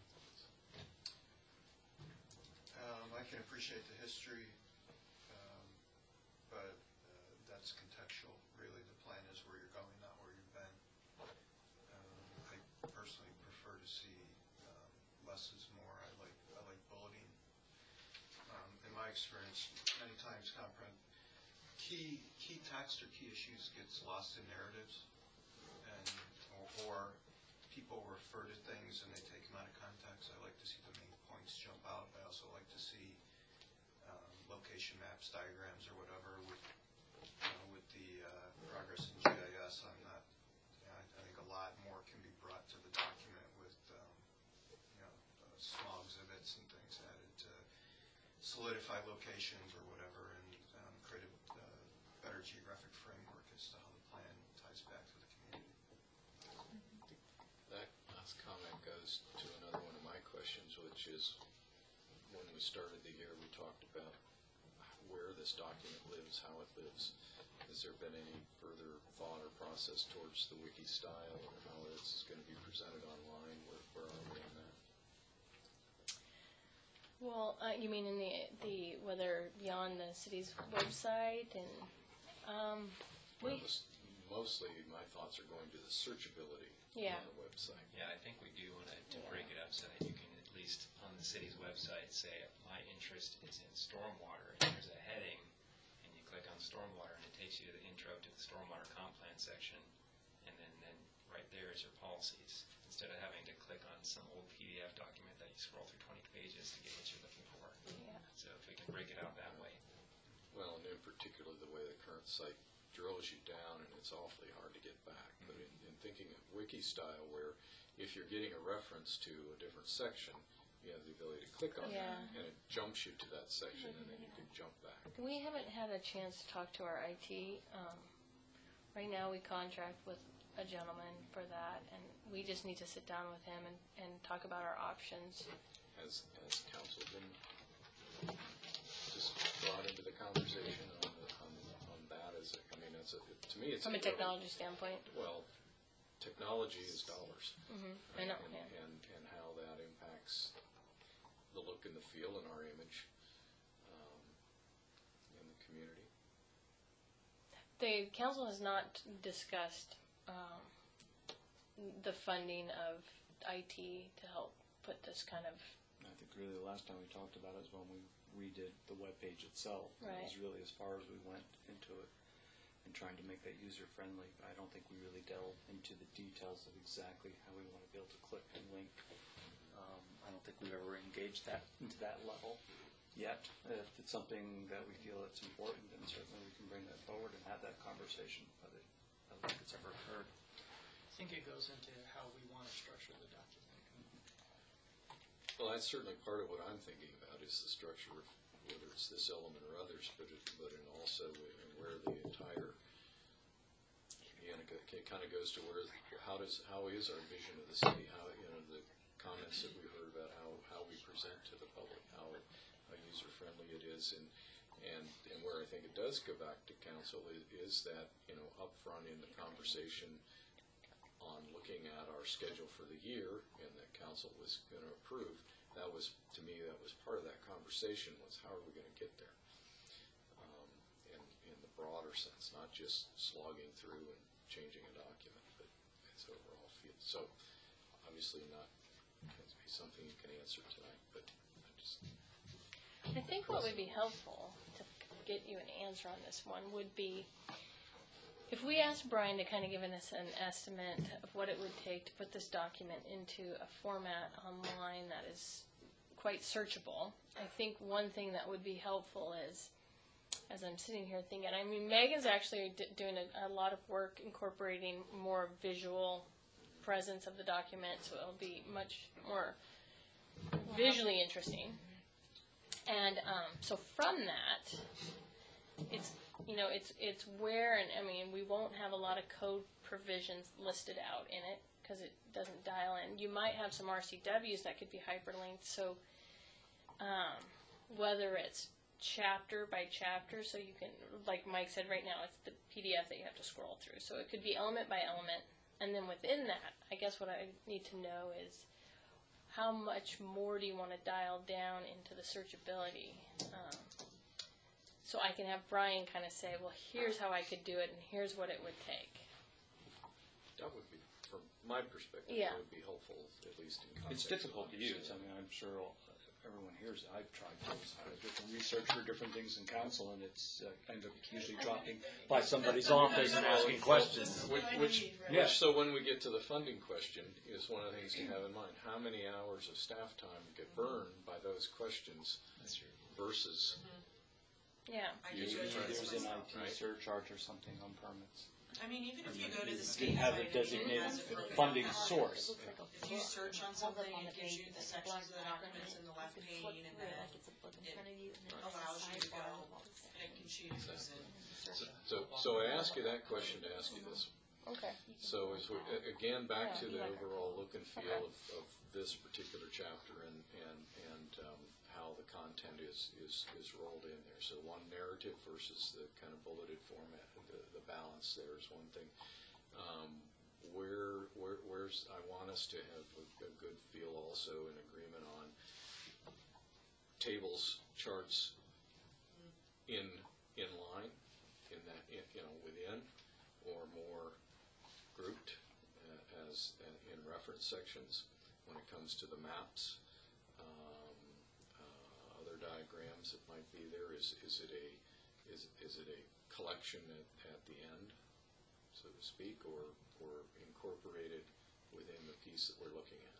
I can appreciate the history, but that's contextual. Really, the plan is where you're going, not where you've been. I personally prefer to see less is more. I like bulleting. In my experience, many times key text or key issues gets lost in narratives, or people refer to things and they take them out of context. I like to see the main points jump out. I also like to see location maps, diagrams, or whatever. With the progress in GIS, I think a lot more can be brought to the document with small exhibits and things added to solidify locations or whatever, and create a better geographic framework as to how the plan ties back to the community. That last comment goes to another one of my questions, which is when we started the year, we talked about where this document lives, how it lives. Has there been any further thought or process towards the wiki style or how this is going to be presented online? Where are we on that? Well, you mean in the whether beyond the city's website and Mostly my thoughts are going to the searchability Yeah. on the website. Yeah, I think we do want to break it up so that you can at least on the city's website say, my interest is in stormwater, and there's a heading, and you click on stormwater, and it takes you to the intro to the stormwater comp plan section, and then right there is your policies, instead of having to click on some old PDF document that you scroll through 20 pages to get what you're looking for. Yeah. So if we can break it out that way. Well, and in particular, the way the current site drills you down, and it's awfully hard to get back. But in thinking of wiki style, where if you're getting a reference to a different section, you have the ability to click on Yeah. that, and it jumps you to that section, and then you can jump back. We haven't had a chance to talk to our IT. Right now, we contract with a gentleman for that, and we just need to sit down with him and talk about our options. Has council been just brought into the conversation on that? To me, it's From a technology standpoint. Well, technology is dollars. I know, And, yeah. and how that impacts the look and the feel in our image in the community. The council has not discussed the funding of IT to help put this kind of, I think really the last time we talked about it is when we redid the webpage itself. It Right. was really as far as we went into it and trying to make that user-friendly. I don't think we really delved into the details of exactly how we want to be able to click and link. I don't think we've ever engaged that into that level yet. If it's something that we feel it's important, then certainly we can bring that forward and have that conversation, but I don't think it's ever occurred. I think it goes into how we want to structure the document. Well, that's certainly part of what I'm thinking about is the structure of whether it's this element or others, but in also where the entire, again, it kind of goes to how is our vision of the city? How, the comments that we heard about how we present to the public, how user friendly it is, and where I think it does go back to council is that up front in the conversation on looking at our schedule for the year and that council was going to approve. That was, to me, that was part of that conversation was how are we going to get there in the broader sense, not just slogging through and changing a document, but its overall feel. So obviously not going to be something you can answer tonight, but I just. I think what would be helpful to get you an answer on this one would be if we asked Brian to kind of give us an estimate of what it would take to put this document into a format online that is quite searchable. I think one thing that would be helpful is, as I'm sitting here thinking, I mean, Megan's actually doing a lot of work incorporating more visual presence of the document, so it'll be much more visually interesting. And so from that, it's it's where, and I mean, we won't have a lot of code provisions listed out in it because it doesn't dial in. You might have some RCWs that could be hyperlinked, so whether it's chapter by chapter, so you can, like Mike said, right now it's the PDF that you have to scroll through, so it could be element by element, and then within that, I guess what I need to know is how much more do you want to dial down into the searchability? So I can have Brian kind of say, well, here's how I could do it, and here's what it would take. That would be, from my perspective, Yeah. it would be helpful, at least in It's context. difficult to use. I mean, I'm sure everyone hears it. I've tried different research for different things in council, and it's kind of usually dropping by somebody's office and asking questions. So when we get to the funding question, is one of the things to have in mind. How many hours of staff time get burned by those questions versus Yeah. I Maybe could do it there's an myself. IT surcharge or something on permits. I mean, even if you go to the Didn't state have a site, designated it has a broken funding down. source. If you search on something, it gives you the sections of the documents in the left pane, and then it allows you to go pick and choose. So I ask you that question to ask you this. Okay. So as we, again, back to the overall look and feel of this particular chapter and how the content is rolled in there. So one narrative versus the kind of bulleted format, the balance there is one thing. Where's I want us to have a good feel also in agreement on tables, charts in line, in that, within, or more grouped as in reference sections. When it comes to the maps, other diagrams that might be there, is it a collection at the end, so to speak, or incorporated within the piece that we're looking at?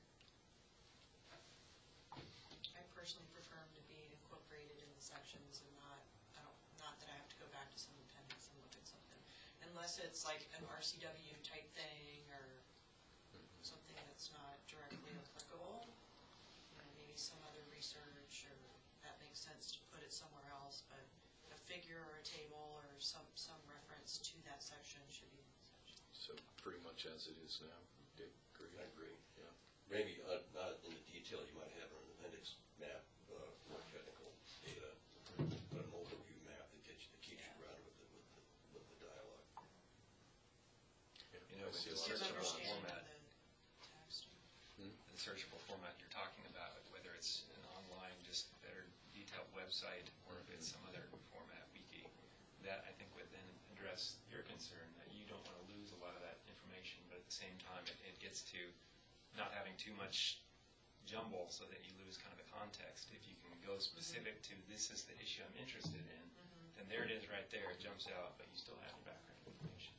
I personally prefer them to be incorporated in the sections and not that I have to go back to some appendix and look at something. Unless it's like an RCW type thing or something that's not directly applicable, maybe some other research, or that makes sense to put it somewhere else, but a figure or a table or some reference to that section should be in the section. So pretty much as it is now. Agree? I agree. Yeah. Maybe not in the detail you might have in an appendix map, more technical data, but an overview map that keeps you grounded with the dialogue. You know, with the Just searchable understanding format, the text. the searchable format you're talking about, whether it's an online, just better detailed website, or if it's some other format, wiki, that I think would then address your concern that you don't want to lose a lot of that information, but at the same time, it gets to not having too much jumble so that you lose kind of the context. If you can go specific to this is the issue I'm interested in, then there it is right there, it jumps out, but you still have the background information.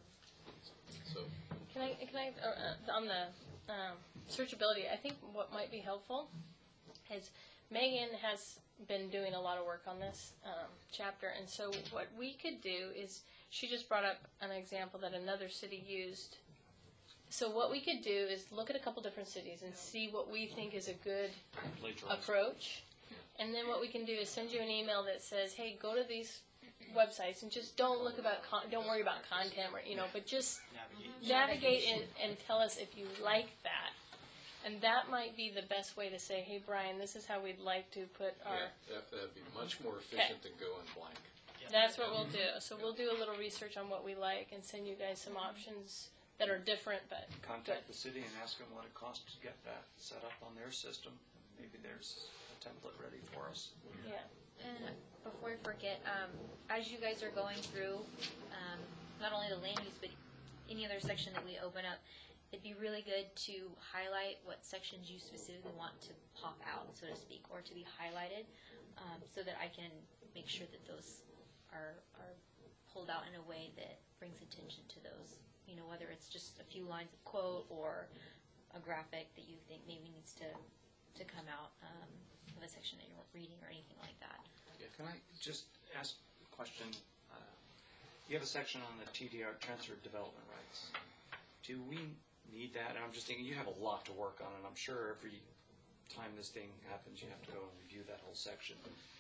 So Can I on the searchability, I think what might be helpful is Megan has been doing a lot of work on this chapter, and so what we could do is, she just brought up an example that another city used. So what we could do is look at a couple different cities and see what we think is a good approach, and then what we can do is send you an email that says, hey, go to these websites and just don't worry about content, but just navigate and tell us if you like that. And that might be the best way to say, hey, Brian, this is how we'd like to put our... that'd be much more efficient than going blank. That's what we'll do. So we'll do a little research on what we like and send you guys some options that are different, but Contact the city and ask them what it costs to get that set up on their system. Maybe there's a template ready for us. yeah. And before we forget, as you guys are going through not only the land use, but any other section that we open up, it'd be really good to highlight what sections you specifically want to pop out, so to speak, or to be highlighted, so that I can make sure that those are pulled out in a way that brings attention to those. You know, whether it's just a few lines of quote or a graphic that you think maybe needs to come out of a section that you're reading or anything like that. Can I just ask a question? You have a section on the TDR, transfer development rights. Do we need that? And I'm just thinking, you have a lot to work on, and I'm sure every time this thing happens, you have to go and review that whole section.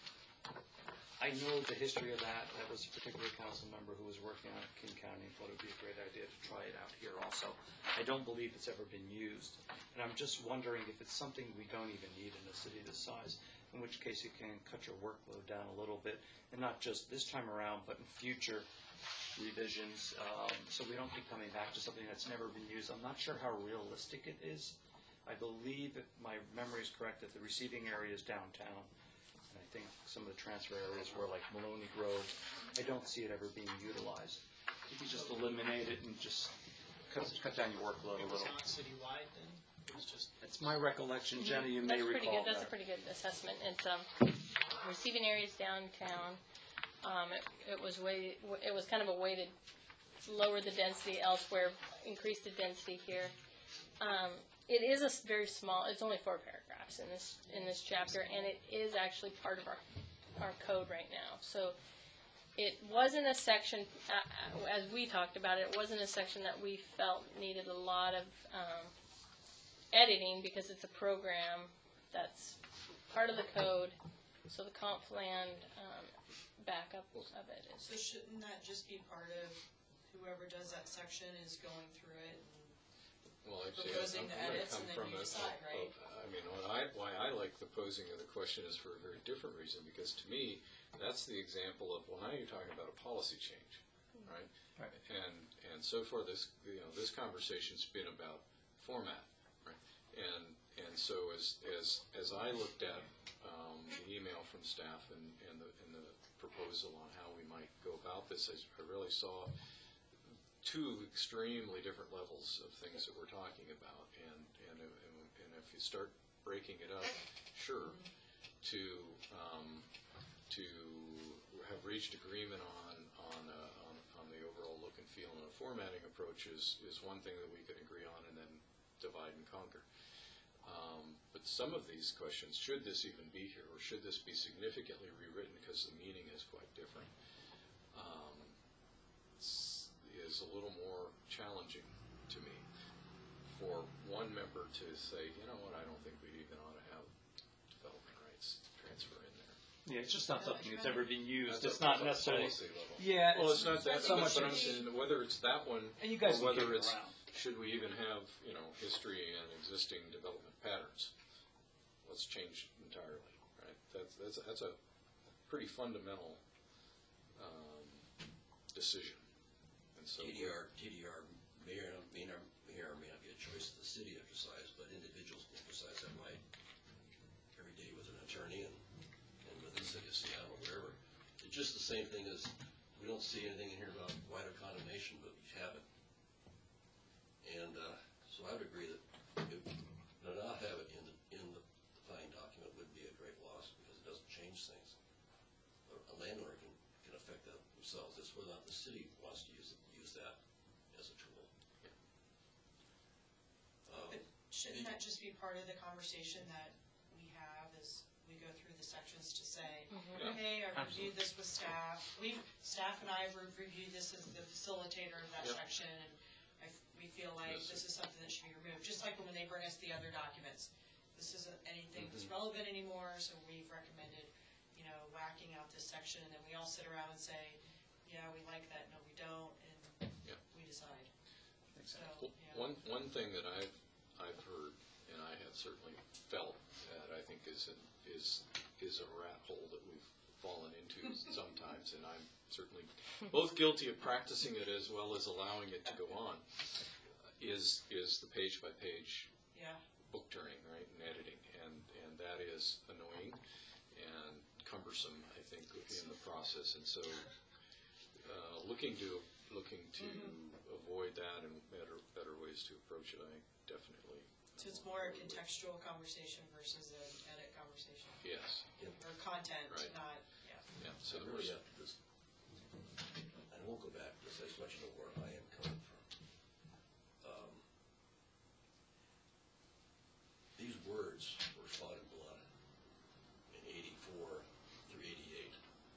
I know the history of that. That was a particular council member who was working on King County and thought it would be a great idea to try it out here also. I don't believe it's ever been used. And I'm just wondering if it's something we don't even need in a city this size, in which case you can cut your workload down a little bit, and not just this time around, but in future revisions, so we don't keep coming back to something that's never been used. I'm not sure how realistic it is. I believe, if my memory is correct, that the receiving area is downtown. I think some of the transfer areas were like Maloney Grove. I don't see it ever being utilized. If you just eliminate it and just cut down your workload a It was little. not citywide then? It was just, That's my recollection, Jenny. You may That's pretty recall good. That's a that. pretty good assessment. It's receiving areas downtown. It was kind of a weighted, lower the density elsewhere, increase the density here. It is a very small. It's only 4 paragraphs in this chapter, and it is actually part of our code right now. So it wasn't a section, as we talked about it. It wasn't a section that we felt needed a lot of editing, because it's a program that's part of the code. So the comp plan backup of it is. So shouldn't that just be part of whoever does that section is going through it? Well, actually, Proposing I'm the going to edits come and then from you a, decide, right? I mean, why I like the posing of the question is for a very different reason, because to me, that's the example of, well, now you're talking about a policy change, right? Right. And so far, this conversation's been about format, right? And so as I looked at the email from staff and the proposal on how we might go about this, I really saw 2 extremely different levels of things that we're talking about, and if you start breaking it up, sure, to have reached agreement on the overall look and feel and a formatting approach is one thing that we could agree on, and then divide and conquer. But some of these questions, should this even be here, or should this be significantly rewritten because the meaning is quite different, is a little more challenging to me for one member to say, you know what, I don't think we even ought to have development rights transfer in there. Yeah, it's just not something that's ever been used. That's It's not a necessarily. policy level. Yeah. Well, it's not that, so but much. I'm saying whether it's that one, And you guys or can whether kick it it's, around. should we even have, history and existing development patterns? Let's change entirely, right? That's a pretty fundamental decision. And so TDR may or may not be a choice that the city exercise, but individuals can exercise that right every day with an attorney and with the city of Seattle or wherever. It's just the same thing as, we don't see anything in here about wider condemnation, but we have it. And so I would agree that to not have it in the defined document would be a great loss, because it doesn't change things. A landowner can affect that themselves. It's whether or not the city wants to use that as a tool. But shouldn't that just be part of the conversation that we have as we go through the sections to say, Yeah. hey, I reviewed this with staff. Staff and I have reviewed this as the facilitator of that Yep. section, and we feel like Yes. this is something that should be removed. Just like when they bring us the other documents. This isn't anything that's relevant anymore, so we've recommended, whacking out this section, and then we all sit around and say, yeah, we like that, no, we don't, and Yeah. we decide. So, Well, yeah. one thing that I've heard, and I have certainly felt, that I think is a rat hole that we've fallen into sometimes, and I'm certainly both guilty of practicing it as well as allowing it to go on, is the page by page Yeah. book turning, right, and editing, and that is annoying and cumbersome, I think, in the process. And so looking to looking to avoid that and better ways to approach it, I definitely. So it's more a contextual conversation versus an edit conversation, Yes, or content, Right. not, yeah, so I there really was, have to just, I won't go back, because I just want you to know where I am coming from. These words were fought in blood in 84 through 88.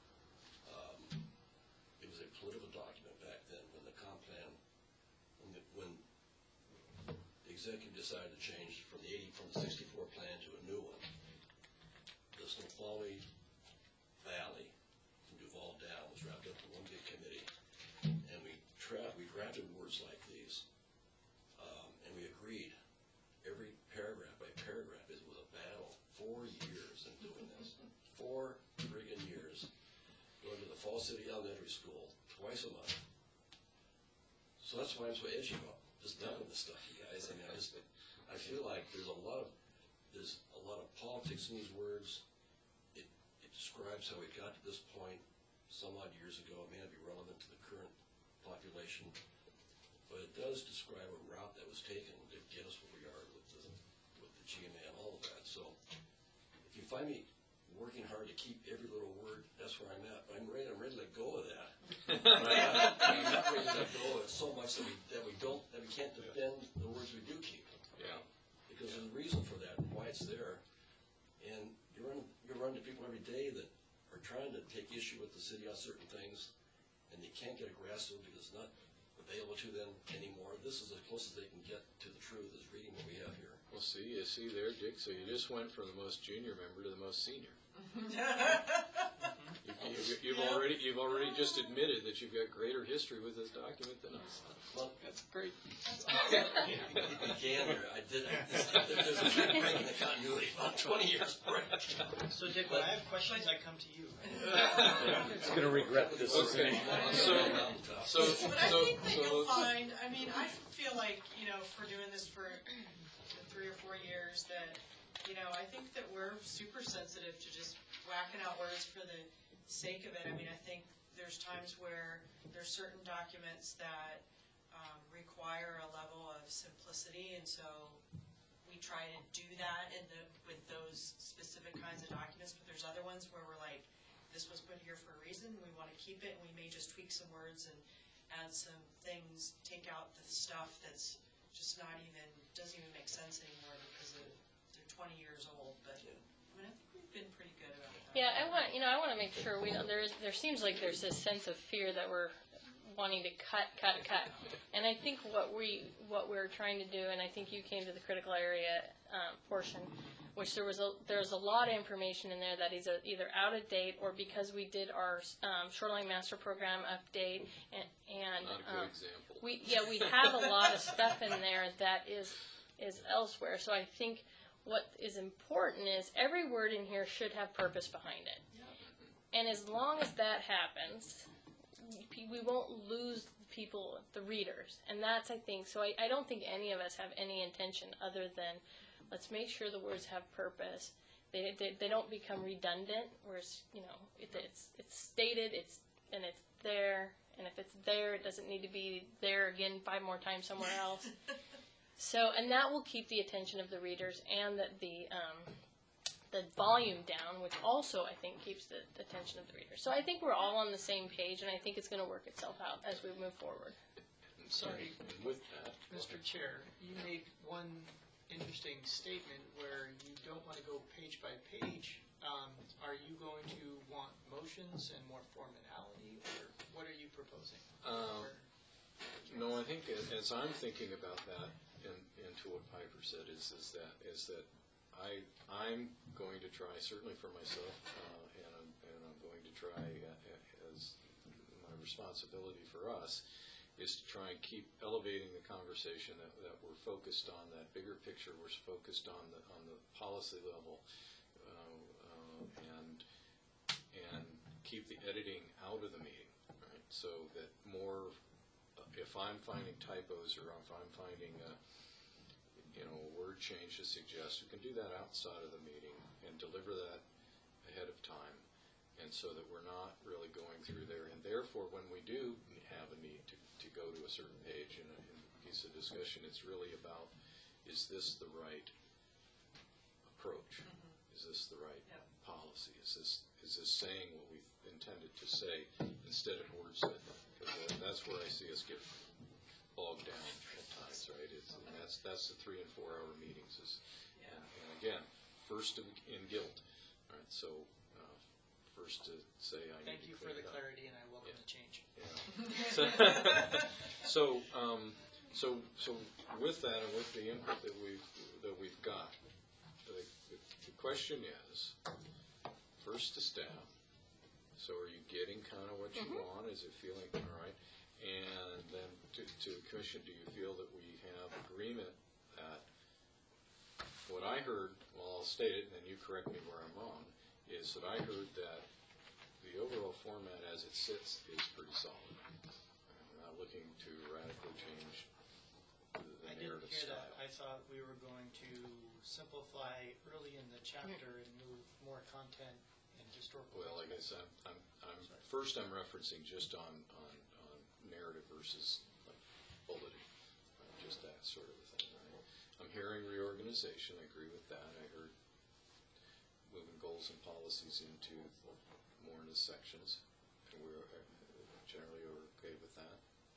It was a political document back then when the comp plan, when the executive decided to change from the 64 plan to a new one. The Snoqualmie Valley from Duval down was wrapped up in one big committee, and we drafted words like these, and we agreed every paragraph by paragraph. It was a battle. 4 years in doing this. 4 friggin' years. Going to the Falls City Elementary School twice a month. So that's why I'm so edgy about just dumping this stuff, you guys. I mean, I feel like there's a lot of politics in these words. It describes how we got to this point some odd years ago. It may not be relevant to the current population, but it does describe a route that was taken to get us where we are with the GMA and all of that. So if you find me working hard to keep every little word, that's where I'm at. But I'm ready to let go of that. I'm not ready to let go of it so much that we can't defend the words we do keep. yeah, Because there's a reason for that and why it's there. And you run into people every day that are trying to take issue with the city on certain things, and they can't get a grasp of it because it's not available to them anymore. This is as close as they can get to the truth, is reading what we have here. well, you see there, Dick, so you just went from the most junior member to the most senior. You've already just admitted that you've got greater history with this document than us. Well, That's great. it began there. There's a big break in the continuity, about 20 years break. So Dick, when I have questions, I come to you. He's going to regret this. Okay, so, But I think that you'll find, I mean, I feel like, for doing this for 3 or 4 years, that, I think that we're super sensitive to just whacking out words for the sake of it. I mean, I think there's times where there's certain documents that require a level of simplicity, and so we try to do that with those specific kinds of documents, but there's other ones where we're like, this was put here for a reason, we want to keep it, and we may just tweak some words and add some things, take out the stuff that's just doesn't even make sense anymore because they're 20 years old, but I mean, I think we've been pretty good about that. Yeah, I want to make sure there seems like there's this sense of fear that we're wanting to cut, and I think what we're trying to do, and I think you came to the critical area portion, which there was a lot of information in there that is either out of date or because we did our Shoreline Master Program update and not a good example. we have a lot of stuff in there that is elsewhere. So I think what is important is every word in here should have purpose behind it. And as long as that happens, we won't lose people, the readers. And that's, I think, so I don't think any of us have any intention other than let's make sure the words have purpose. They don't become redundant, whereas, it's stated, it's there, and if it's there, it doesn't need to be there again 5 more times somewhere else. So, and that will keep the attention of the readers and the volume down, which also, I think, keeps the attention of the readers. So I think we're all on the same page, and I think it's going to work itself out as we move forward. Sorry, and with that, Mr. Chair, you made one interesting statement where you don't want to go page by page. Are you going to want motions and more formality, or what are you proposing? no, I think as I'm thinking about that, and to what Piper said, is that I'm going to try, certainly for myself, and I'm going to try as my responsibility for us, is to try and keep elevating the conversation that we're focused on that bigger picture. We're focused on the policy level, and keep the editing out of the meeting, right? So that more, if I'm finding typos or if I'm finding a word change to suggest, we can do that outside of the meeting and deliver that ahead of time, and so that we're not really going through there. And therefore, when we do have a need to go to a certain page in a piece of discussion. It's really about, is this the right approach? Is this the right policy? Is this saying what we intended to say instead of wordsmithing? Because that's where I see us get bogged down at times, right? And that's the 3 and 4 hour meetings. And again, first in guilt. All right, so first to say I Thank need you to for clean the it up. clarity, and I welcome the change. Yeah. So with that and with the input that we've got, the question is, first to staff. So are you getting kind of what you want? Is it feeling all right? And then to the commission, do you feel that we have agreement that what I heard, well, I'll state it, and then you correct me where I'm wrong, is that I heard that the overall format as it sits is pretty solid. I'm not looking to radically change the I didn't narrative hear style. that. I thought we were going to simplify early in the chapter and move more content and historical. Well, I guess I'm first I'm referencing just on narrative versus bulleting, just that sort of a thing. Right? I'm hearing reorganization. I agree with that. I heard moving goals and policies into more into sections, and we're generally okay with that.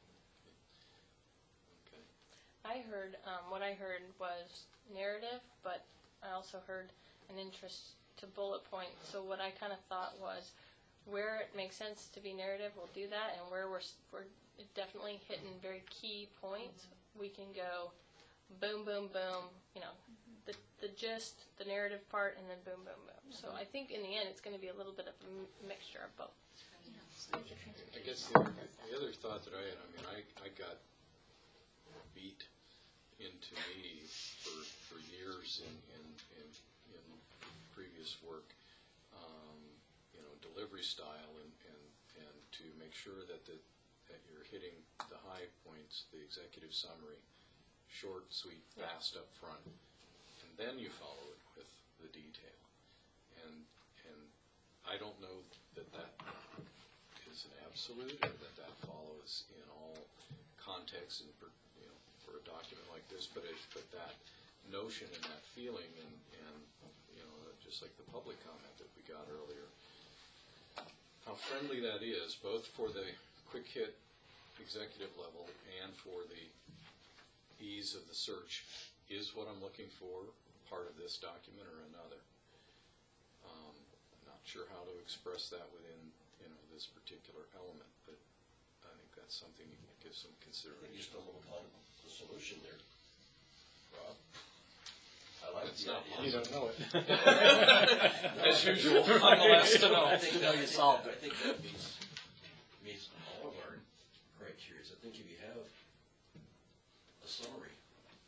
Okay. What I heard was narrative, but I also heard an interest to bullet point. So what I kind of thought was, where it makes sense to be narrative, we'll do that, and where we're definitely hitting very key points, we can go boom, boom, boom. The gist, the narrative part, and then boom, boom, boom. So I think in the end, it's going to be a little bit of a mixture of both. I guess the other thought that I had, I got beat into me for years in previous work, delivery style and to make sure that you're hitting the high points, the executive summary, short, sweet, fast up front, and then you follow it with the detail. And I don't know that is an absolute, or that follows in all contexts and for a document like this, but that notion and that feeling and just like the public comment that we got earlier, how friendly that is, both for the quick hit executive level and for the ease of the search, is what I'm looking for part of this document or another. I'm not sure how to express that within this particular element, but I think that's something you can give some I think you consideration. stumbled upon the solution there, Rob. I like That's the not idea. You don't know it. As usual, I'm the last to know. I think now you solved it. I think that meets all of our criteria. I think if you have a summary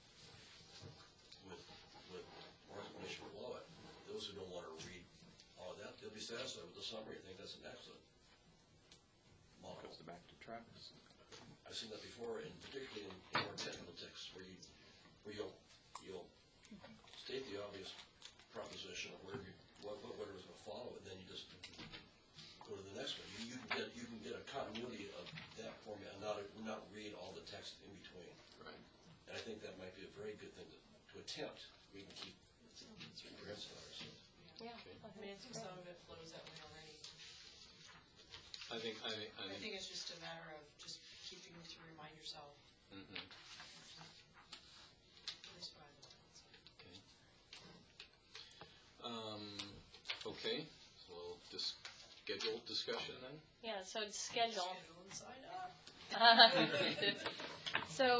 with more information below it, those who don't want to read all of that, they'll be satisfied with the summary. I think that's an excellent model. Goes back to Travis. I've seen that before, and particularly in more technical texts where you'll state the obvious proposition of what is going to follow, and then you just go to the next one. You can get a continuity of that format and not read all the text in between. Right. And I think that might be a very good thing to attempt. We can keep comprehensive on ourselves. Yeah. I mean, some of it flows that way already. I think I think it's just a matter of just keeping to remind yourself. mhm. That's what I thought. Okay, so we'll schedule discussion then? Yeah, so to schedule. Schedule and sign up. So,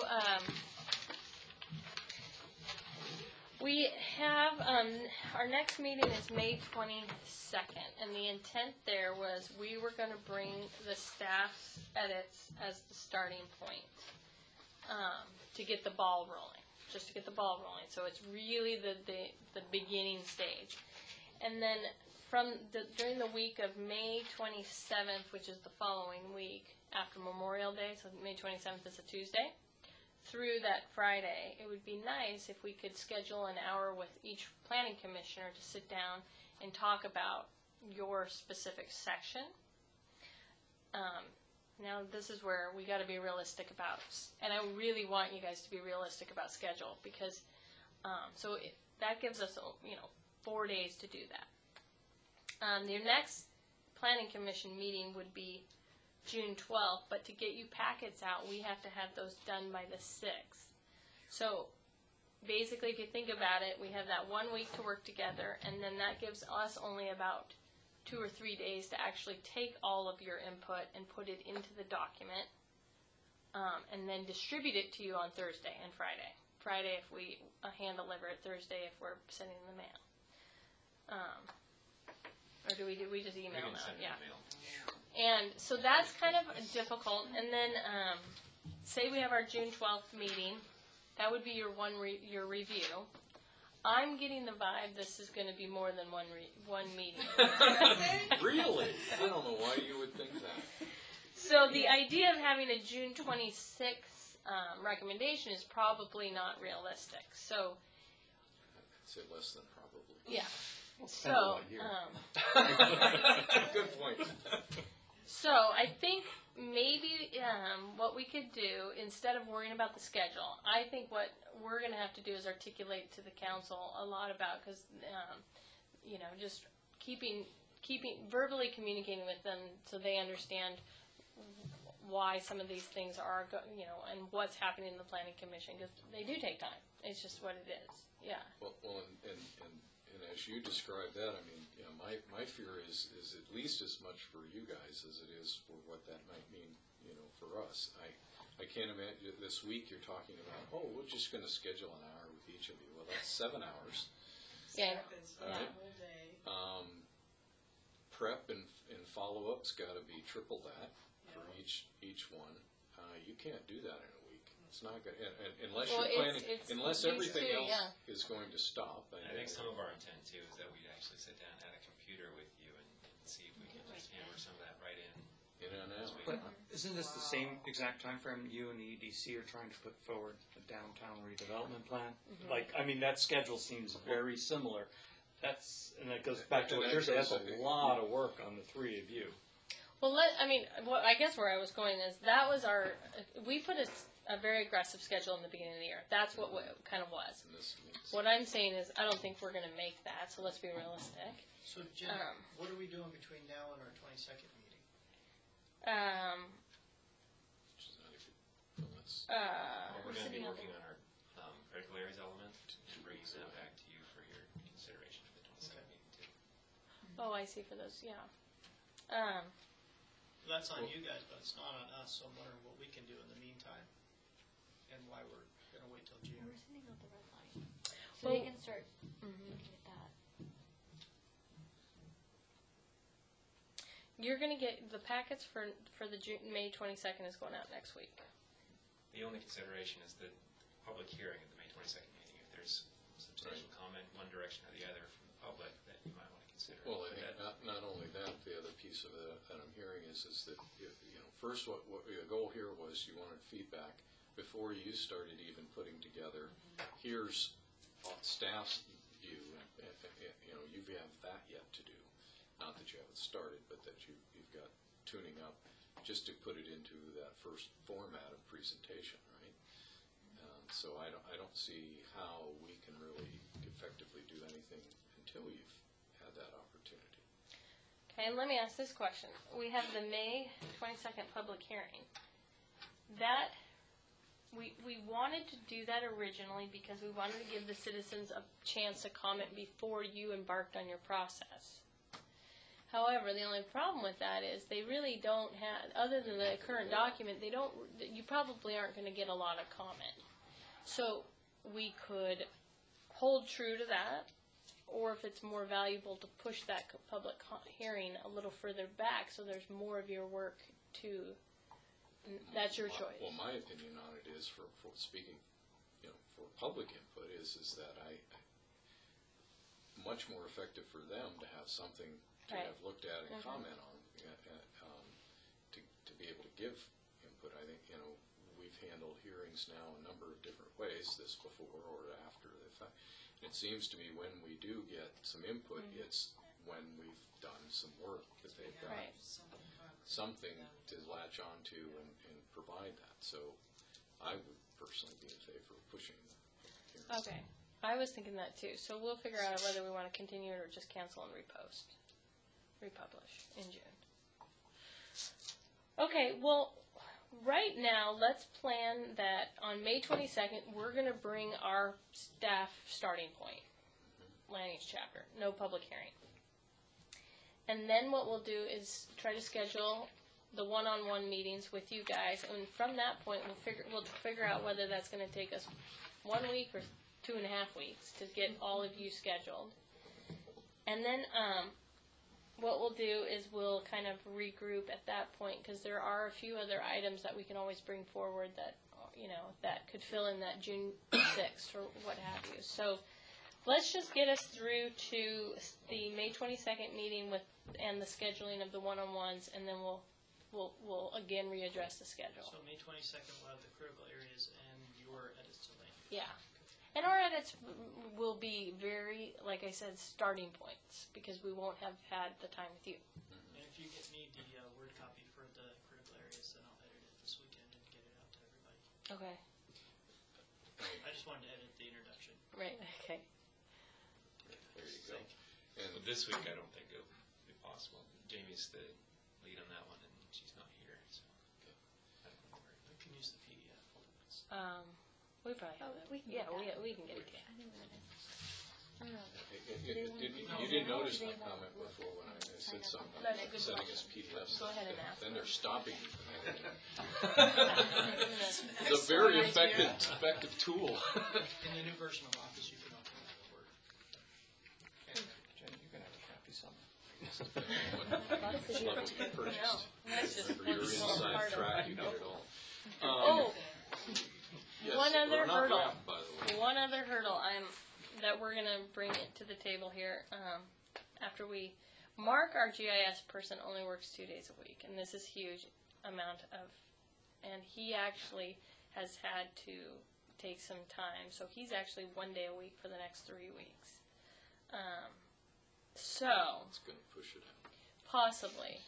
we have, our next meeting is May 22nd, and the intent there was we were going to bring the staff's edits as the starting point to get the ball rolling, just to get the ball rolling. So it's really the beginning stage. And then during the week of May 27th, which is the following week after Memorial Day, so May 27th is a Tuesday, through that Friday, it would be nice if we could schedule an hour with each planning commissioner to sit down and talk about your specific section. Now, this is where we got to be realistic about, and I really want you guys to be realistic about schedule, because, that gives us, 4 days to do that. Your next planning commission meeting would be June 12th, but to get you packets out, we have to have those done by the 6th. So, basically, if you think about it, we have that 1 week to work together, and then that gives us only about 2 or 3 days to actually take all of your input and put it into the document, and then distribute it to you on Thursday and Friday. Friday if we hand deliver it, Thursday if we're sending in the mail. Or do we just email We can now? send Yeah. an email. And so that's kind of difficult. And then say we have our June 12th meeting. That would be your your review. I'm getting the vibe this is going to be more than one meeting. Really? I don't know why you would think that. So the idea of having a June 26th recommendation is probably not realistic. So, I'd say less than probably. yeah. Depends on what year. Good point. So I think maybe what we could do, instead of worrying about the schedule, I think what we're going to have to do is articulate to the council a lot about, because, just verbally communicating with them so they understand why some of these things are, and what's happening in the planning commission, because they do take time. It's just what it is. Yeah. Well, and as you describe that, I mean, my fear is at least as much for you guys as it is for what that might mean, for us. I can't imagine this week you're talking about, we're just going to schedule an hour with each of you. Well, that's 7 hours. Yeah. It's All a right. whole day. Prep and follow-up's got to be triple that for each one. You can't do that in a week. It's not going unless Well, you're planning, it's unless these everything two, else yeah. is going to stop. I think some of our intent too is that we'd actually sit down at a computer with you and see if we can just hammer some of that right in. In and out. But isn't this the same exact time frame you and the EDC are trying to put forward a downtown redevelopment plan? Like, I mean, that schedule seems very similar. And that goes back to what you're saying, that's a lot of work on the three of you. Well, I guess where I was going is that was we put a very aggressive schedule in the beginning of the year. That's what it kind of was. And this means- What I'm saying is I don't think we're going to make that, so let's be realistic. So Jim, what are we doing between now and our 22nd meeting? Which is not a good, well, that's- Well, we're going to be sitting on working on our critical areas element and bringing that back to you for your consideration for the 22nd meeting too. Oh, I see, for those, yeah. That's on you guys, but it's not on us, so I'm wondering what we can do in the meantime, and why we're going to wait till June. We're sending out the red line. So Well- you can start looking at that. You're going to get the packets for the May 22nd is going out next week. The only consideration is the public hearing at the May 22nd meeting. If there's substantial comment one direction or the other from the public that you might want to consider. Well, I think That- not only that, the other piece of it that I'm hearing is that, first what the goal here was you wanted feedback before you started even putting together, here's staff's view, and you have that yet to do. Not that you haven't started, but that you've got tuning up just to put it into that first format of presentation, right? So I don't see how we can really effectively do anything until you've had that opportunity. Okay, and let me ask this question. We have the May 22nd public hearing. That, we wanted to do that originally because we wanted to give the citizens a chance to comment before you embarked on your process. However, the only problem with that is they really don't have, other than the current document, you probably aren't going to get a lot of comment. So we could hold true to that, or if it's more valuable to push that public hearing a little further back so there's more of your work to, that's your choice. Well, my opinion on it is, for speaking, for public input, is that much more effective for them to have something to Right. have looked at and comment on, to be able to give input. I think, we've handled hearings now a number of different ways, this before or after the fact. And it seems to me when we do get some input, it's when we've done some work that they've done. Right. something to latch onto and provide that. So I would personally be in favor of pushing the hearing. Okay, I was thinking that too. So we'll figure out whether we want to continue it or just cancel and republish in June. Okay, well, right now, let's plan that on May 22nd, we're going to bring our staff starting point, land use chapter, no public hearing. And then what we'll do is try to schedule the one-on-one meetings with you guys, and from that point, we'll figure out whether that's going to take us 1 week or 2.5 weeks to get all of you scheduled. And then what we'll do is we'll kind of regroup at that point, because there are a few other items that we can always bring forward that, you know, that could fill in that June 6th or what have you. So let's just get us through to the May 22nd meeting and the scheduling of the one-on-ones, and then we'll again readdress the schedule. So May 22nd, we'll have the critical areas and your edits to land. Yeah. And our edits will be very, like I said, starting points, because we won't have had the time with you. And if you get me the Word copy for the critical areas, then I'll edit it this weekend and get it out to everybody. Okay. I just wanted to edit the introduction. Right, okay. There you go. And But this week, I don't think it'll be possible. Jamie's the lead on that one, and she's not here, so I don't know where. We can use the PDF. We probably have that. we can Yeah, get that. we can get it. I think we're gonna. you didn't notice my comment before when I said something That's a about good sending question. us PDFs. Go ahead and ask. Then they're stopping me from editing. Excellent It's a very idea. effective tool. In the new version of Office, you can open it with Word. Jen, you can have a copy somewhere. It's level to be purchased. That's just For your one small inside part of track, it. you get it all. Oh, Yes, one other we're not hurdle. wrapped, by the way. One other hurdle that we're gonna bring it to the table here, after we, Mark, our GIS person, only works 2 days a week, and this is huge amount of, and he actually has had to take some time, so he's actually 1 day a week for the next 3 weeks. So, It's going to push it out. possibly,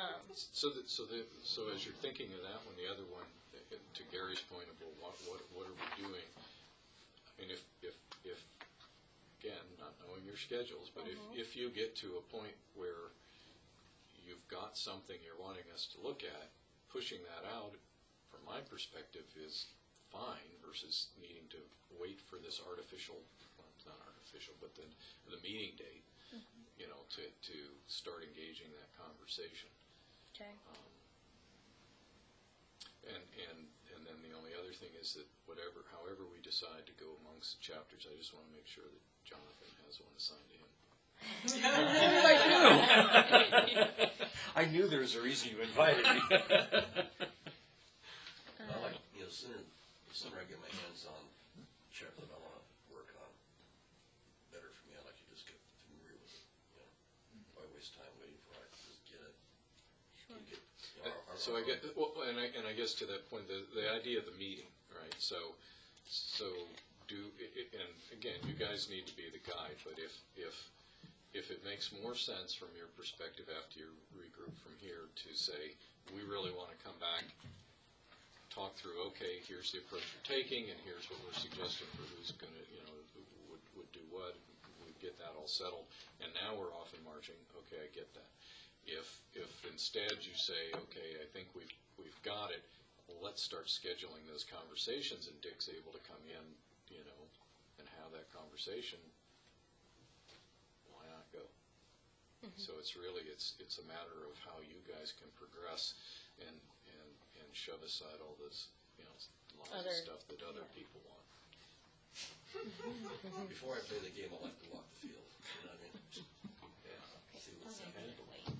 So as you're thinking of that one, the other one, to Gary's point of, well, what are we doing? I mean, if again, not knowing your schedules, but if you get to a point where you've got something you're wanting us to look at, pushing that out, from my perspective, is fine versus needing to wait for this artificial, well, it's not artificial, but the meeting date, you know, to start engaging that conversation. okay, And then the only other thing is that however we decide to go amongst chapters, I just want to make sure that Jonathan has one assigned to him. I knew there was a reason you invited me. I like, the sooner I get my hands on chapter that I want to work on, better for me. I like to just get familiar with it, you know. Why waste time waiting for it? Just get it. So I get, well, and I guess to that point, the idea of the meeting, right? So and again, you guys need to be the guide, but if it makes more sense from your perspective after you regroup from here to say, we really want to come back, talk through, okay, here's the approach we're taking, and here's what we're suggesting for who's going to, you know, would do what, we get that all settled, and now we're off and marching, okay, I get that. If instead you say, okay, I think we've got it, well, let's start scheduling those conversations, and Dick's able to come in, you know, and have that conversation, why not go? So it's really, it's a matter of how you guys can progress and shove aside all this, you know, lots of stuff that other people want. Before I play the game, I like to walk the field, you know what I mean? See what's happening.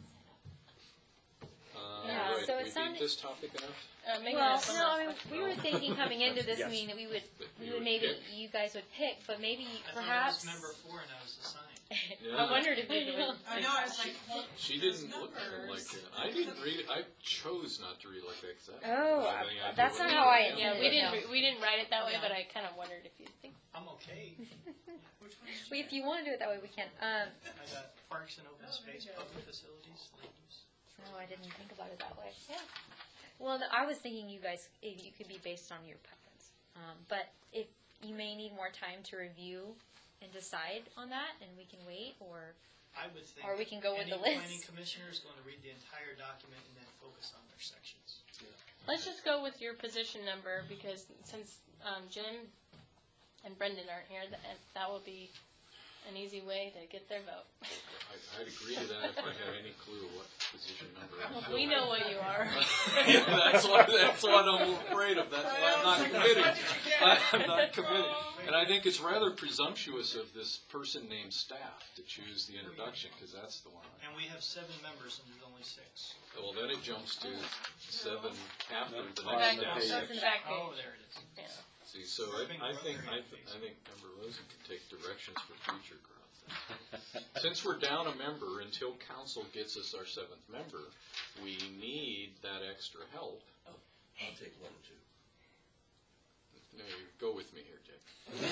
Yeah, Right, so it we beat sounded- this topic enough? Megan Well, has one no, last I mean, question. we were thinking coming into this Yes. meeting that we would would maybe, pick. you guys would pick, but maybe I perhaps. thought I was number 4 and I was assigned. I wondered if you would. I know, I was like, well, She those didn't look numbers. like it. I didn't read it. I chose not to read it like that. 'Cause I Oh, don't have any idea that's what not it how I was. Yeah, intended it. we didn't write it that way, Yeah. but I kind of wondered if you think. I'm okay. Which one did you If you want to do it that way, we can. I got parks and open space, public facilities, land use. Oh, I didn't think about it that way. Yeah. Well, I was thinking you guys, you could be based on your preference. But if you may need more time to review and decide on that, and we can wait, or I would think. Or we can go with the Any list. planning commissioner is going to read the entire document and then focus on their sections. Let's just go with your position number, because since Jim and Brendan aren't here, that will be an easy way to get their vote. I'd agree to that if I had any clue what position number I filled. We know what you are. That's what I'm afraid of. That's why I'm not committing. I'm not committing. And I think it's rather presumptuous of this person named staff to choose the introduction, because that's the one. And we have 7 members, and there's only 6. Well, then it jumps to 7 after the Back, next that's in the back Oh, page. there it is. Yeah. See, so I think Member Rosen can take directions for future growth. Since we're down a member until council gets us our 7th member, we need that extra help. I'll take 1 and 2. No, you go with me here, Jake.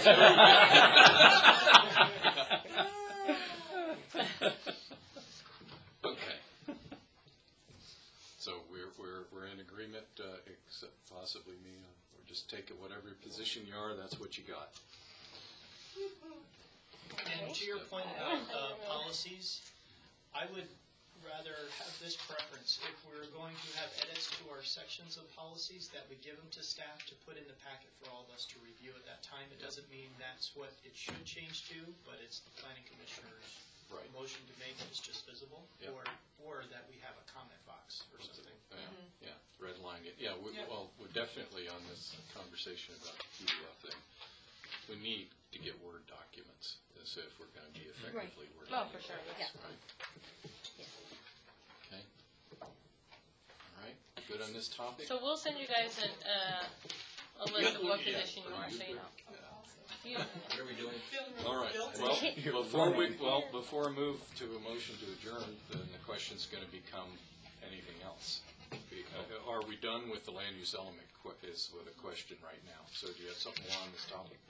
Okay. So we're in agreement, except possibly me. Or just take it whatever position you are. That's what you got. And to your point about policies, I would rather have this preference. If we're going to have edits to our sections of policies, that we give them to staff to put in the packet for all of us to review at that time. It doesn't mean that's what it should change to, but it's the planning commissioner's Right. motion to make it is just visible, Yep. or that we have a comment box or something. Yeah, redline it. Yeah, well, we're definitely on this conversation about the PDF thing. We need to get Word documents as if we're going to be effectively Word Oh, for documents. sure, yeah. Right? Yes. Okay. All right, good on this topic? So we'll send you guys a list of what position you want, so you know. You- What are we doing? All right, well, before I move to a motion to adjourn, then the question's going to become anything else. Are we done with the land use element is with a question right now? So do you have something more on this topic?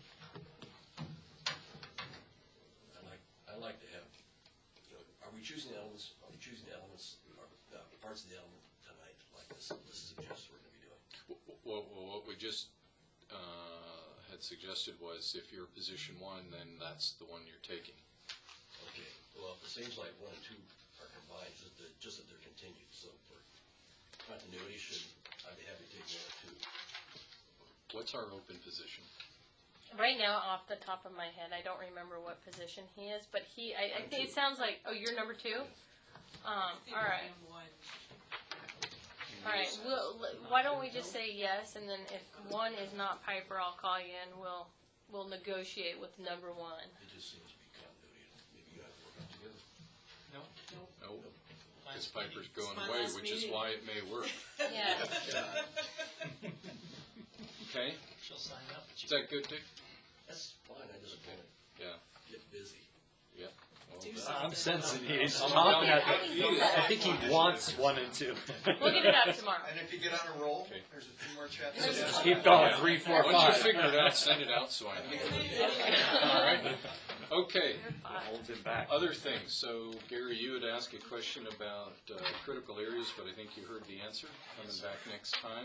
I like to have, are we choosing elements, or parts of the element tonight, like this suggests we're going to be doing? Well, what we just had suggested was if you're position 1, then that's the one you're taking. Okay, well, it seems like 1 and 2 are combined, just that they're continued, so for continuity, I'd be happy to take 1 and 2. What's our open position? Right now, off the top of my head, I don't remember what position he is, but I think it sounds like, oh, you're number 2? All right. All right, why don't we just say yes, and then if 1 is not Piper, I'll call you and we'll negotiate with number 1. It just seems to be continuity, maybe you guys work out together. No? No, because Last Piper's meeting. going my away, last which is meeting. why it may work. Yeah. Okay, She'll sign up. But is that good, Dick? That's fine, I just want to Yeah, get busy. yeah. Well, I'm sensing he's I'm chomping down. at the, I think he wants 1 and 2. We'll get it out tomorrow. And if you get on a roll, Okay. there's a few more chapters. Just keep going, 3, 4, Once you 5. figure it out, send it out so I know. All right, okay. Holds him back. Other things, so Gary, you had asked a question about critical areas, but I think you heard the answer, coming back next time.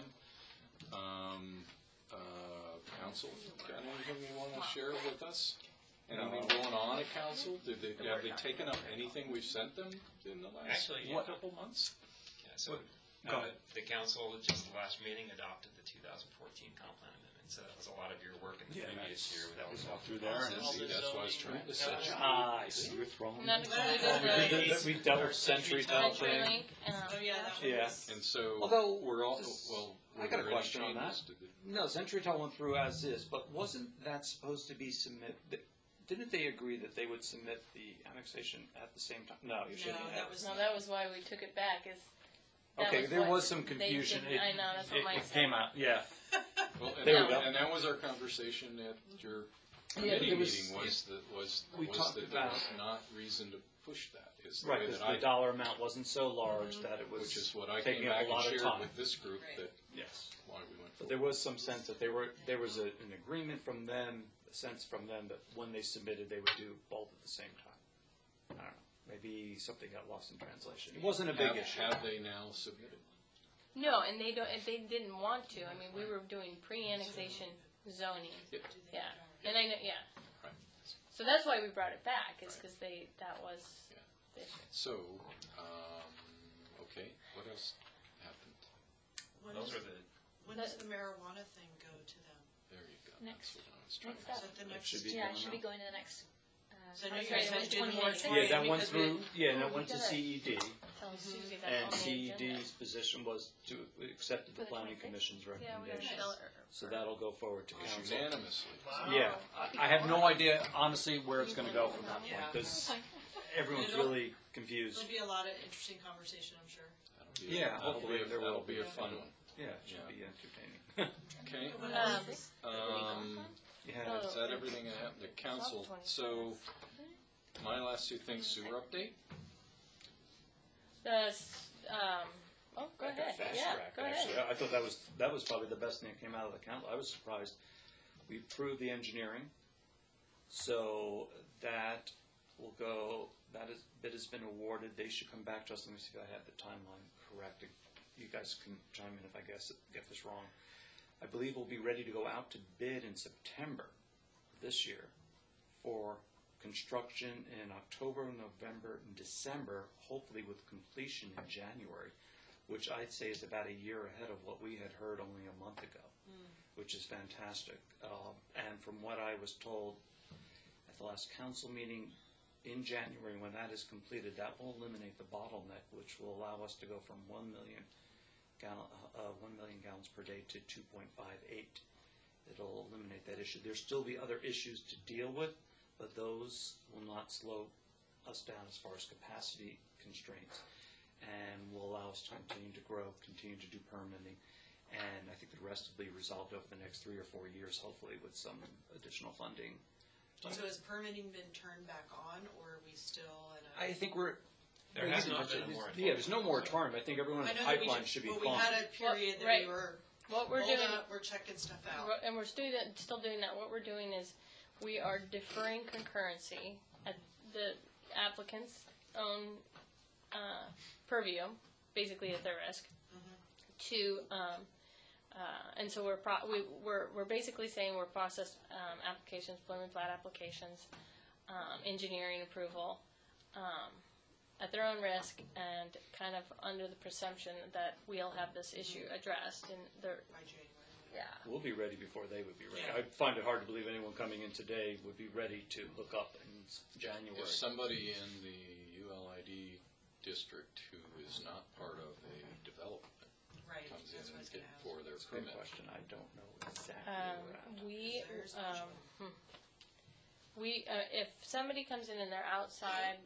Council, got anything you want to share with us? Anything going on at council? Have they taken up anything we've sent them in the last Actually, couple months? Yeah, so the council, just the last meeting, adopted the 2014 comp plan amendment. So that was a lot of your work in the previous year. That was all Through there. See, that's what I was trying to say. I see what's wrong. And that included the We dealt with Century CenturyLink, Oh, yeah, that Yeah. was. And so, Although, we're all, just- well, I were got a there any question on that. changes to the- No, Century Tel went through as is, but wasn't that supposed to be didn't they agree that they would submit the annexation at the same time? No, you shouldn't. No, that was. No, that was why we took it back, is that Okay, was there what was some they confusion. didn't- I know, that's what Mike It said. came out, yeah. Well, There we go. and that was our conversation at your Yeah, committee there was- meeting, we talked that there was about- not reason to push that, is the Right, way because that the dollar amount wasn't so large that it was which is what I taking came up back a lot and of shared time. with this group, Right. that Yes. why we went But forward. there was some sense that there was an agreement from them, a sense from them that when they submitted, they would do both at the same time. I don't know. Maybe something got lost in translation. It wasn't a big issue. Have they now submitted? No, and they don't. They didn't want to. I mean, we were doing pre-annexation zoning. Yeah, and I know. Yeah. Right. So that's why we brought it back, is because that was Yeah. the issue. So, okay, what else happened? Those are the, When does the marijuana thing go to them? There you go. Next. That's what I was trying Next to up. Is that the next? should be Yeah, it going should be out. going to the next. So I know you sorry, guys it was had did 2026. more Yeah, that went because through. Yeah, and Oh, that went to we gotta- CED, Tell Susie that and on the agenda. CED's position was to accept the For the planning 26th? commission's Yeah, we gotta recommendations. tell her. So that'll go forward to council. unanimously. Yeah, I have no idea, honestly, where it's going to go from that point, Yeah. because everyone's It'll- really confused. There'll be a lot of interesting conversation, I'm sure. That'll be- Yeah, that'll hopefully be a- there will That'll be a be. fun one. Yeah, it should Yeah. be entertaining. Okay. Yeah, Is that everything that happened to council? So, my last two things, sewer update? Oh, go that got ahead. fast Yeah, tracked, go actually. ahead. I thought that was probably the best thing that came out of the council. I was surprised. We approved the engineering, so that will go, bid has been awarded. They should come back to us. Let me see if I have the timeline correct. You guys can chime in if I get this wrong. I believe we'll be ready to go out to bid in September this year for construction in October, November, and December, hopefully with completion in January, which I'd say is about a year ahead of what we had heard only a month ago, which is fantastic. And from what I was told at the last council meeting in January, when that is completed, that will eliminate the bottleneck, which will allow us to go from 1 million gallons per day to 2.58. It'll eliminate that issue. There'll still be other issues to deal with, but those will not slow us down as far as capacity constraints, and will allow us to continue to grow, continue to do permitting, and I think the rest will be resolved over the next 3 or 4 years, hopefully with some additional funding. So has permitting been turned back on, or are we still at a? I think we're. There has not been a moratorium. Yeah, there's no moratorium. I think everyone in the I know that we pipeline just- should be but fine. we had a period that Right. we were, What we're hold doing, up, we're checking stuff out. and we're still doing that. What we're doing is we are deferring concurrency at the applicant's own purview, basically at their risk, to and so we're basically saying we're process applications, preliminary plat applications, engineering approval at their own risk, and kind of under the presumption that we'll have this issue addressed in their By January. yeah. We'll be ready before they would be ready. Yeah. I find it hard to believe anyone coming in today would be ready to hook up in January. If somebody in the ULID district who is not part of a development Right, comes in that's what I and was get gonna ask. for their That's a good permit. question. I don't know exactly where we're at. If somebody comes in and they're outside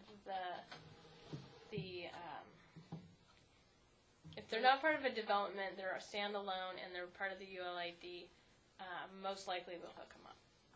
if they're not part of a development, they're a standalone and they're part of the ULID, most likely we'll hook them up.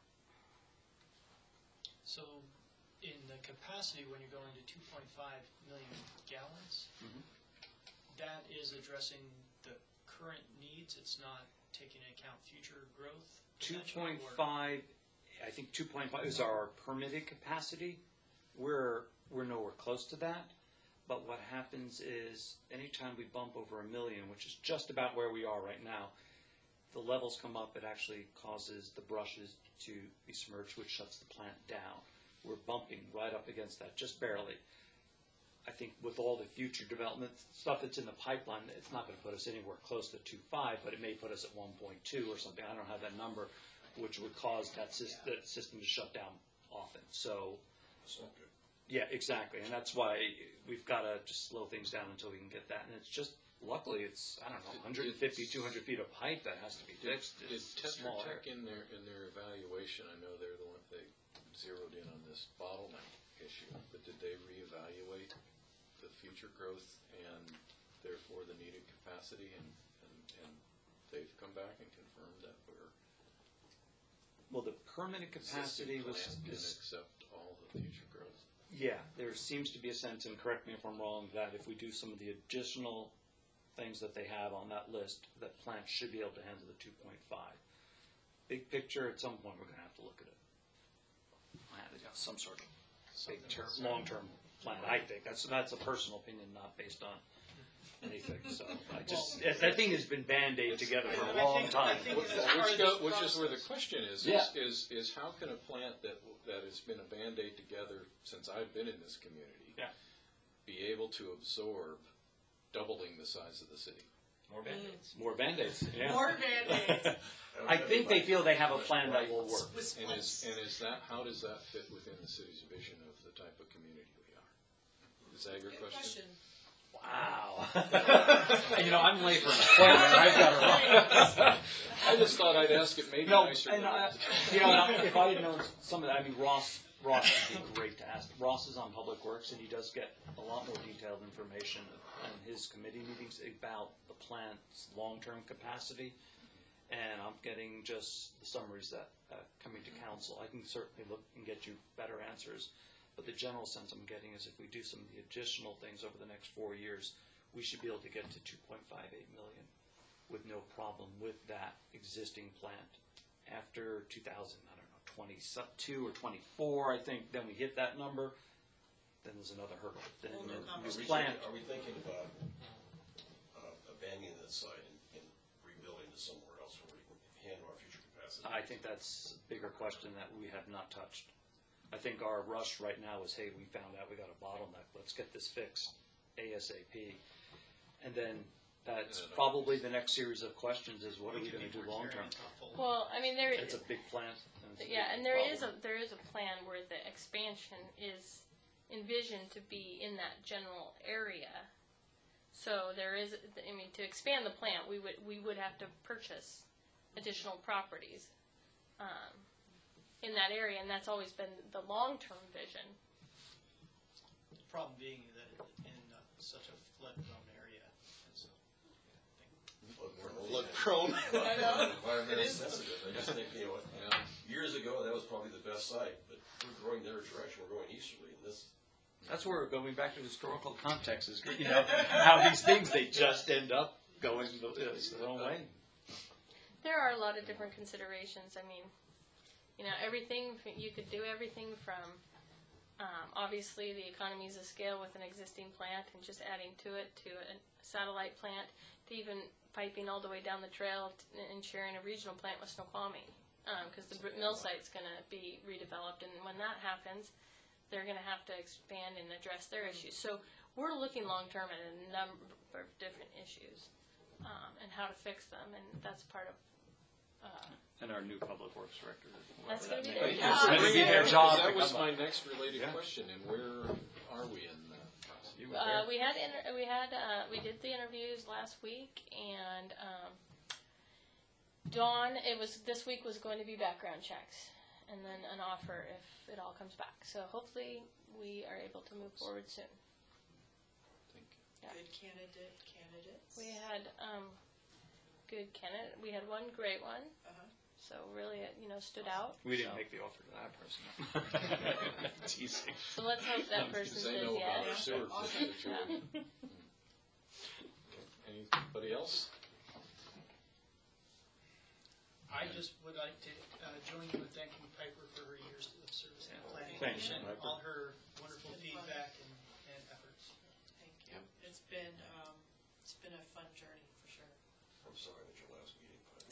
So in the capacity, when you're going to 2.5 million gallons, that is addressing the current needs. It's not taking into account future growth. potential, or- 2.5, I think 2.5 is our permitted capacity. We're nowhere close to that. But what happens is anytime we bump over 1 million, which is just about where we are right now, the levels come up, it actually causes the brushes to be submerged, which shuts the plant down. We're bumping right up against that, just barely. I think with all the future development stuff that's in the pipeline, it's not going to put us anywhere close to 2.5, but it may put us at 1.2 or something. I don't have that number, which would cause that system to shut down often. So, It's not good. yeah, exactly, and that's why we've got to just slow things down until we can get that. And it's just, luckily, it's, I don't know, 150, 200 feet of pipe that has to be fixed. Did It's Tetra small Tech area. in their evaluation, I know they're the one, they zeroed in on this bottleneck issue, but did they reevaluate the future growth and therefore the needed capacity, and they've come back and confirmed that we're Well, the permanent capacity was, can accept all the future growth. yeah, there seems to be a sense, and correct me if I'm wrong, that if we do some of the additional things that they have on that list, that plants should be able to handle the 2.5. Big picture, at some point, we're going to have to look at it. Some sort of big term, long-term plan, I think. That's a personal opinion, not based on anything, so that thing has been Band-Aid together for a long time. Which is where the question is, Yeah. is how can a plant that has been a Band-Aid together since I've been in this community Yeah. be able to absorb doubling the size of the city? More Band-Aids. More Band-Aids, yeah. More Band-Aids. I think they feel they have a plan that will work. And is that, how does that fit within the city's vision of the type of community we are? Is that your Good question? Wow. I'm late for an appointment. I've got to run. I just thought I'd ask it maybe No, nicer. and than if I had known some of that, Ross would be great to ask. Ross is on Public Works, and he does get a lot more detailed information on his committee meetings about the plant's long-term capacity. And I'm getting just the summaries that coming to council. I can certainly look and get you better answers. But the general sense I'm getting is if we do some of the additional things over the next 4 years, we should be able to get to 2.58 million with no problem with that existing plant. After 22 or 24, I think, then we hit that number, then there's another hurdle. Then Well, no your conversation. plant, Are we thinking about abandoning that site and rebuilding it somewhere else where we can handle our future capacity? I think that's a bigger question that we have not touched. I think our rush right now is, hey, we found out we got a bottleneck, let's get this fixed ASAP. And then that's probably the next series of questions is what are we gonna do long-term? Well, I mean, It's a big plant. And it's a yeah, big and there is problem. a plan where the expansion is envisioned to be in that general area. So there is, I mean, to expand the plant, we would have to purchase additional properties in that area, and that's always been the long-term vision. The problem being that in such a flood-prone area, and so, Flood-prone. I know. Environmentally It is. sensitive. I just think, years ago, that was probably the best site, but we're going their direction, we're going easterly, and this, That's where we're going back to historical context is, how these things, they just end up going their own way. There are a lot of different considerations. I mean, everything, you could do everything from, obviously, the economies of scale with an existing plant and just adding to it, to a satellite plant, to even piping all the way down the trail and sharing a regional plant with Snoqualmie. Because the mill site's going to be redeveloped, and when that happens, they're going to have to expand and address their issues. So we're looking long-term at a number of different issues and how to fix them, and that's part of And our new public works director. That's gonna be whoever their that job. may be. It's gonna be their job. That to was come my up. next related Yeah. question, and where are we in the process? We did the interviews last week, and Dawn, this week was going to be background checks, and then an offer if it all comes back. So hopefully we are able to move forward soon. Thank you. Good candidates. We had good candidate. We had one great one, Uh-huh. so really it stood out. We didn't So- make the offer to that person. Teasing. So let's hope that person Because they says know about our yes. sewer Awesome. plant, too. Anybody else? I just would like to join you in thanking Piper for her years of service in the planning Thanks, commission, Piper. all her wonderful feedback and efforts. Thank you. It's been a fun journey for sure. I'm sorry that your last meeting, but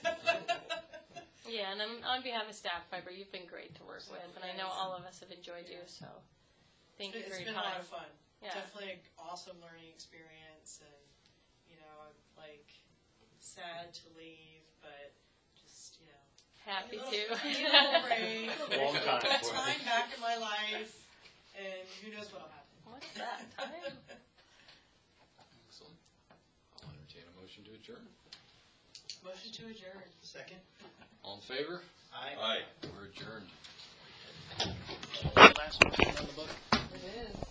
Yeah, and on behalf of staff, Piper, you've been great to work with, and I know all of us have enjoyed you, so thank you for It's your been a lot time. of fun. Yeah. Definitely an awesome learning experience, and sad to leave, but just Happy a to. beautiful break. Long time That for it. time back in my life, and who knows what'll happen. What's that time? Excellent. I'll entertain a motion to adjourn. Motion to adjourn. Second? All in favor? Aye. aye. We're adjourned. Last one on the book. It is.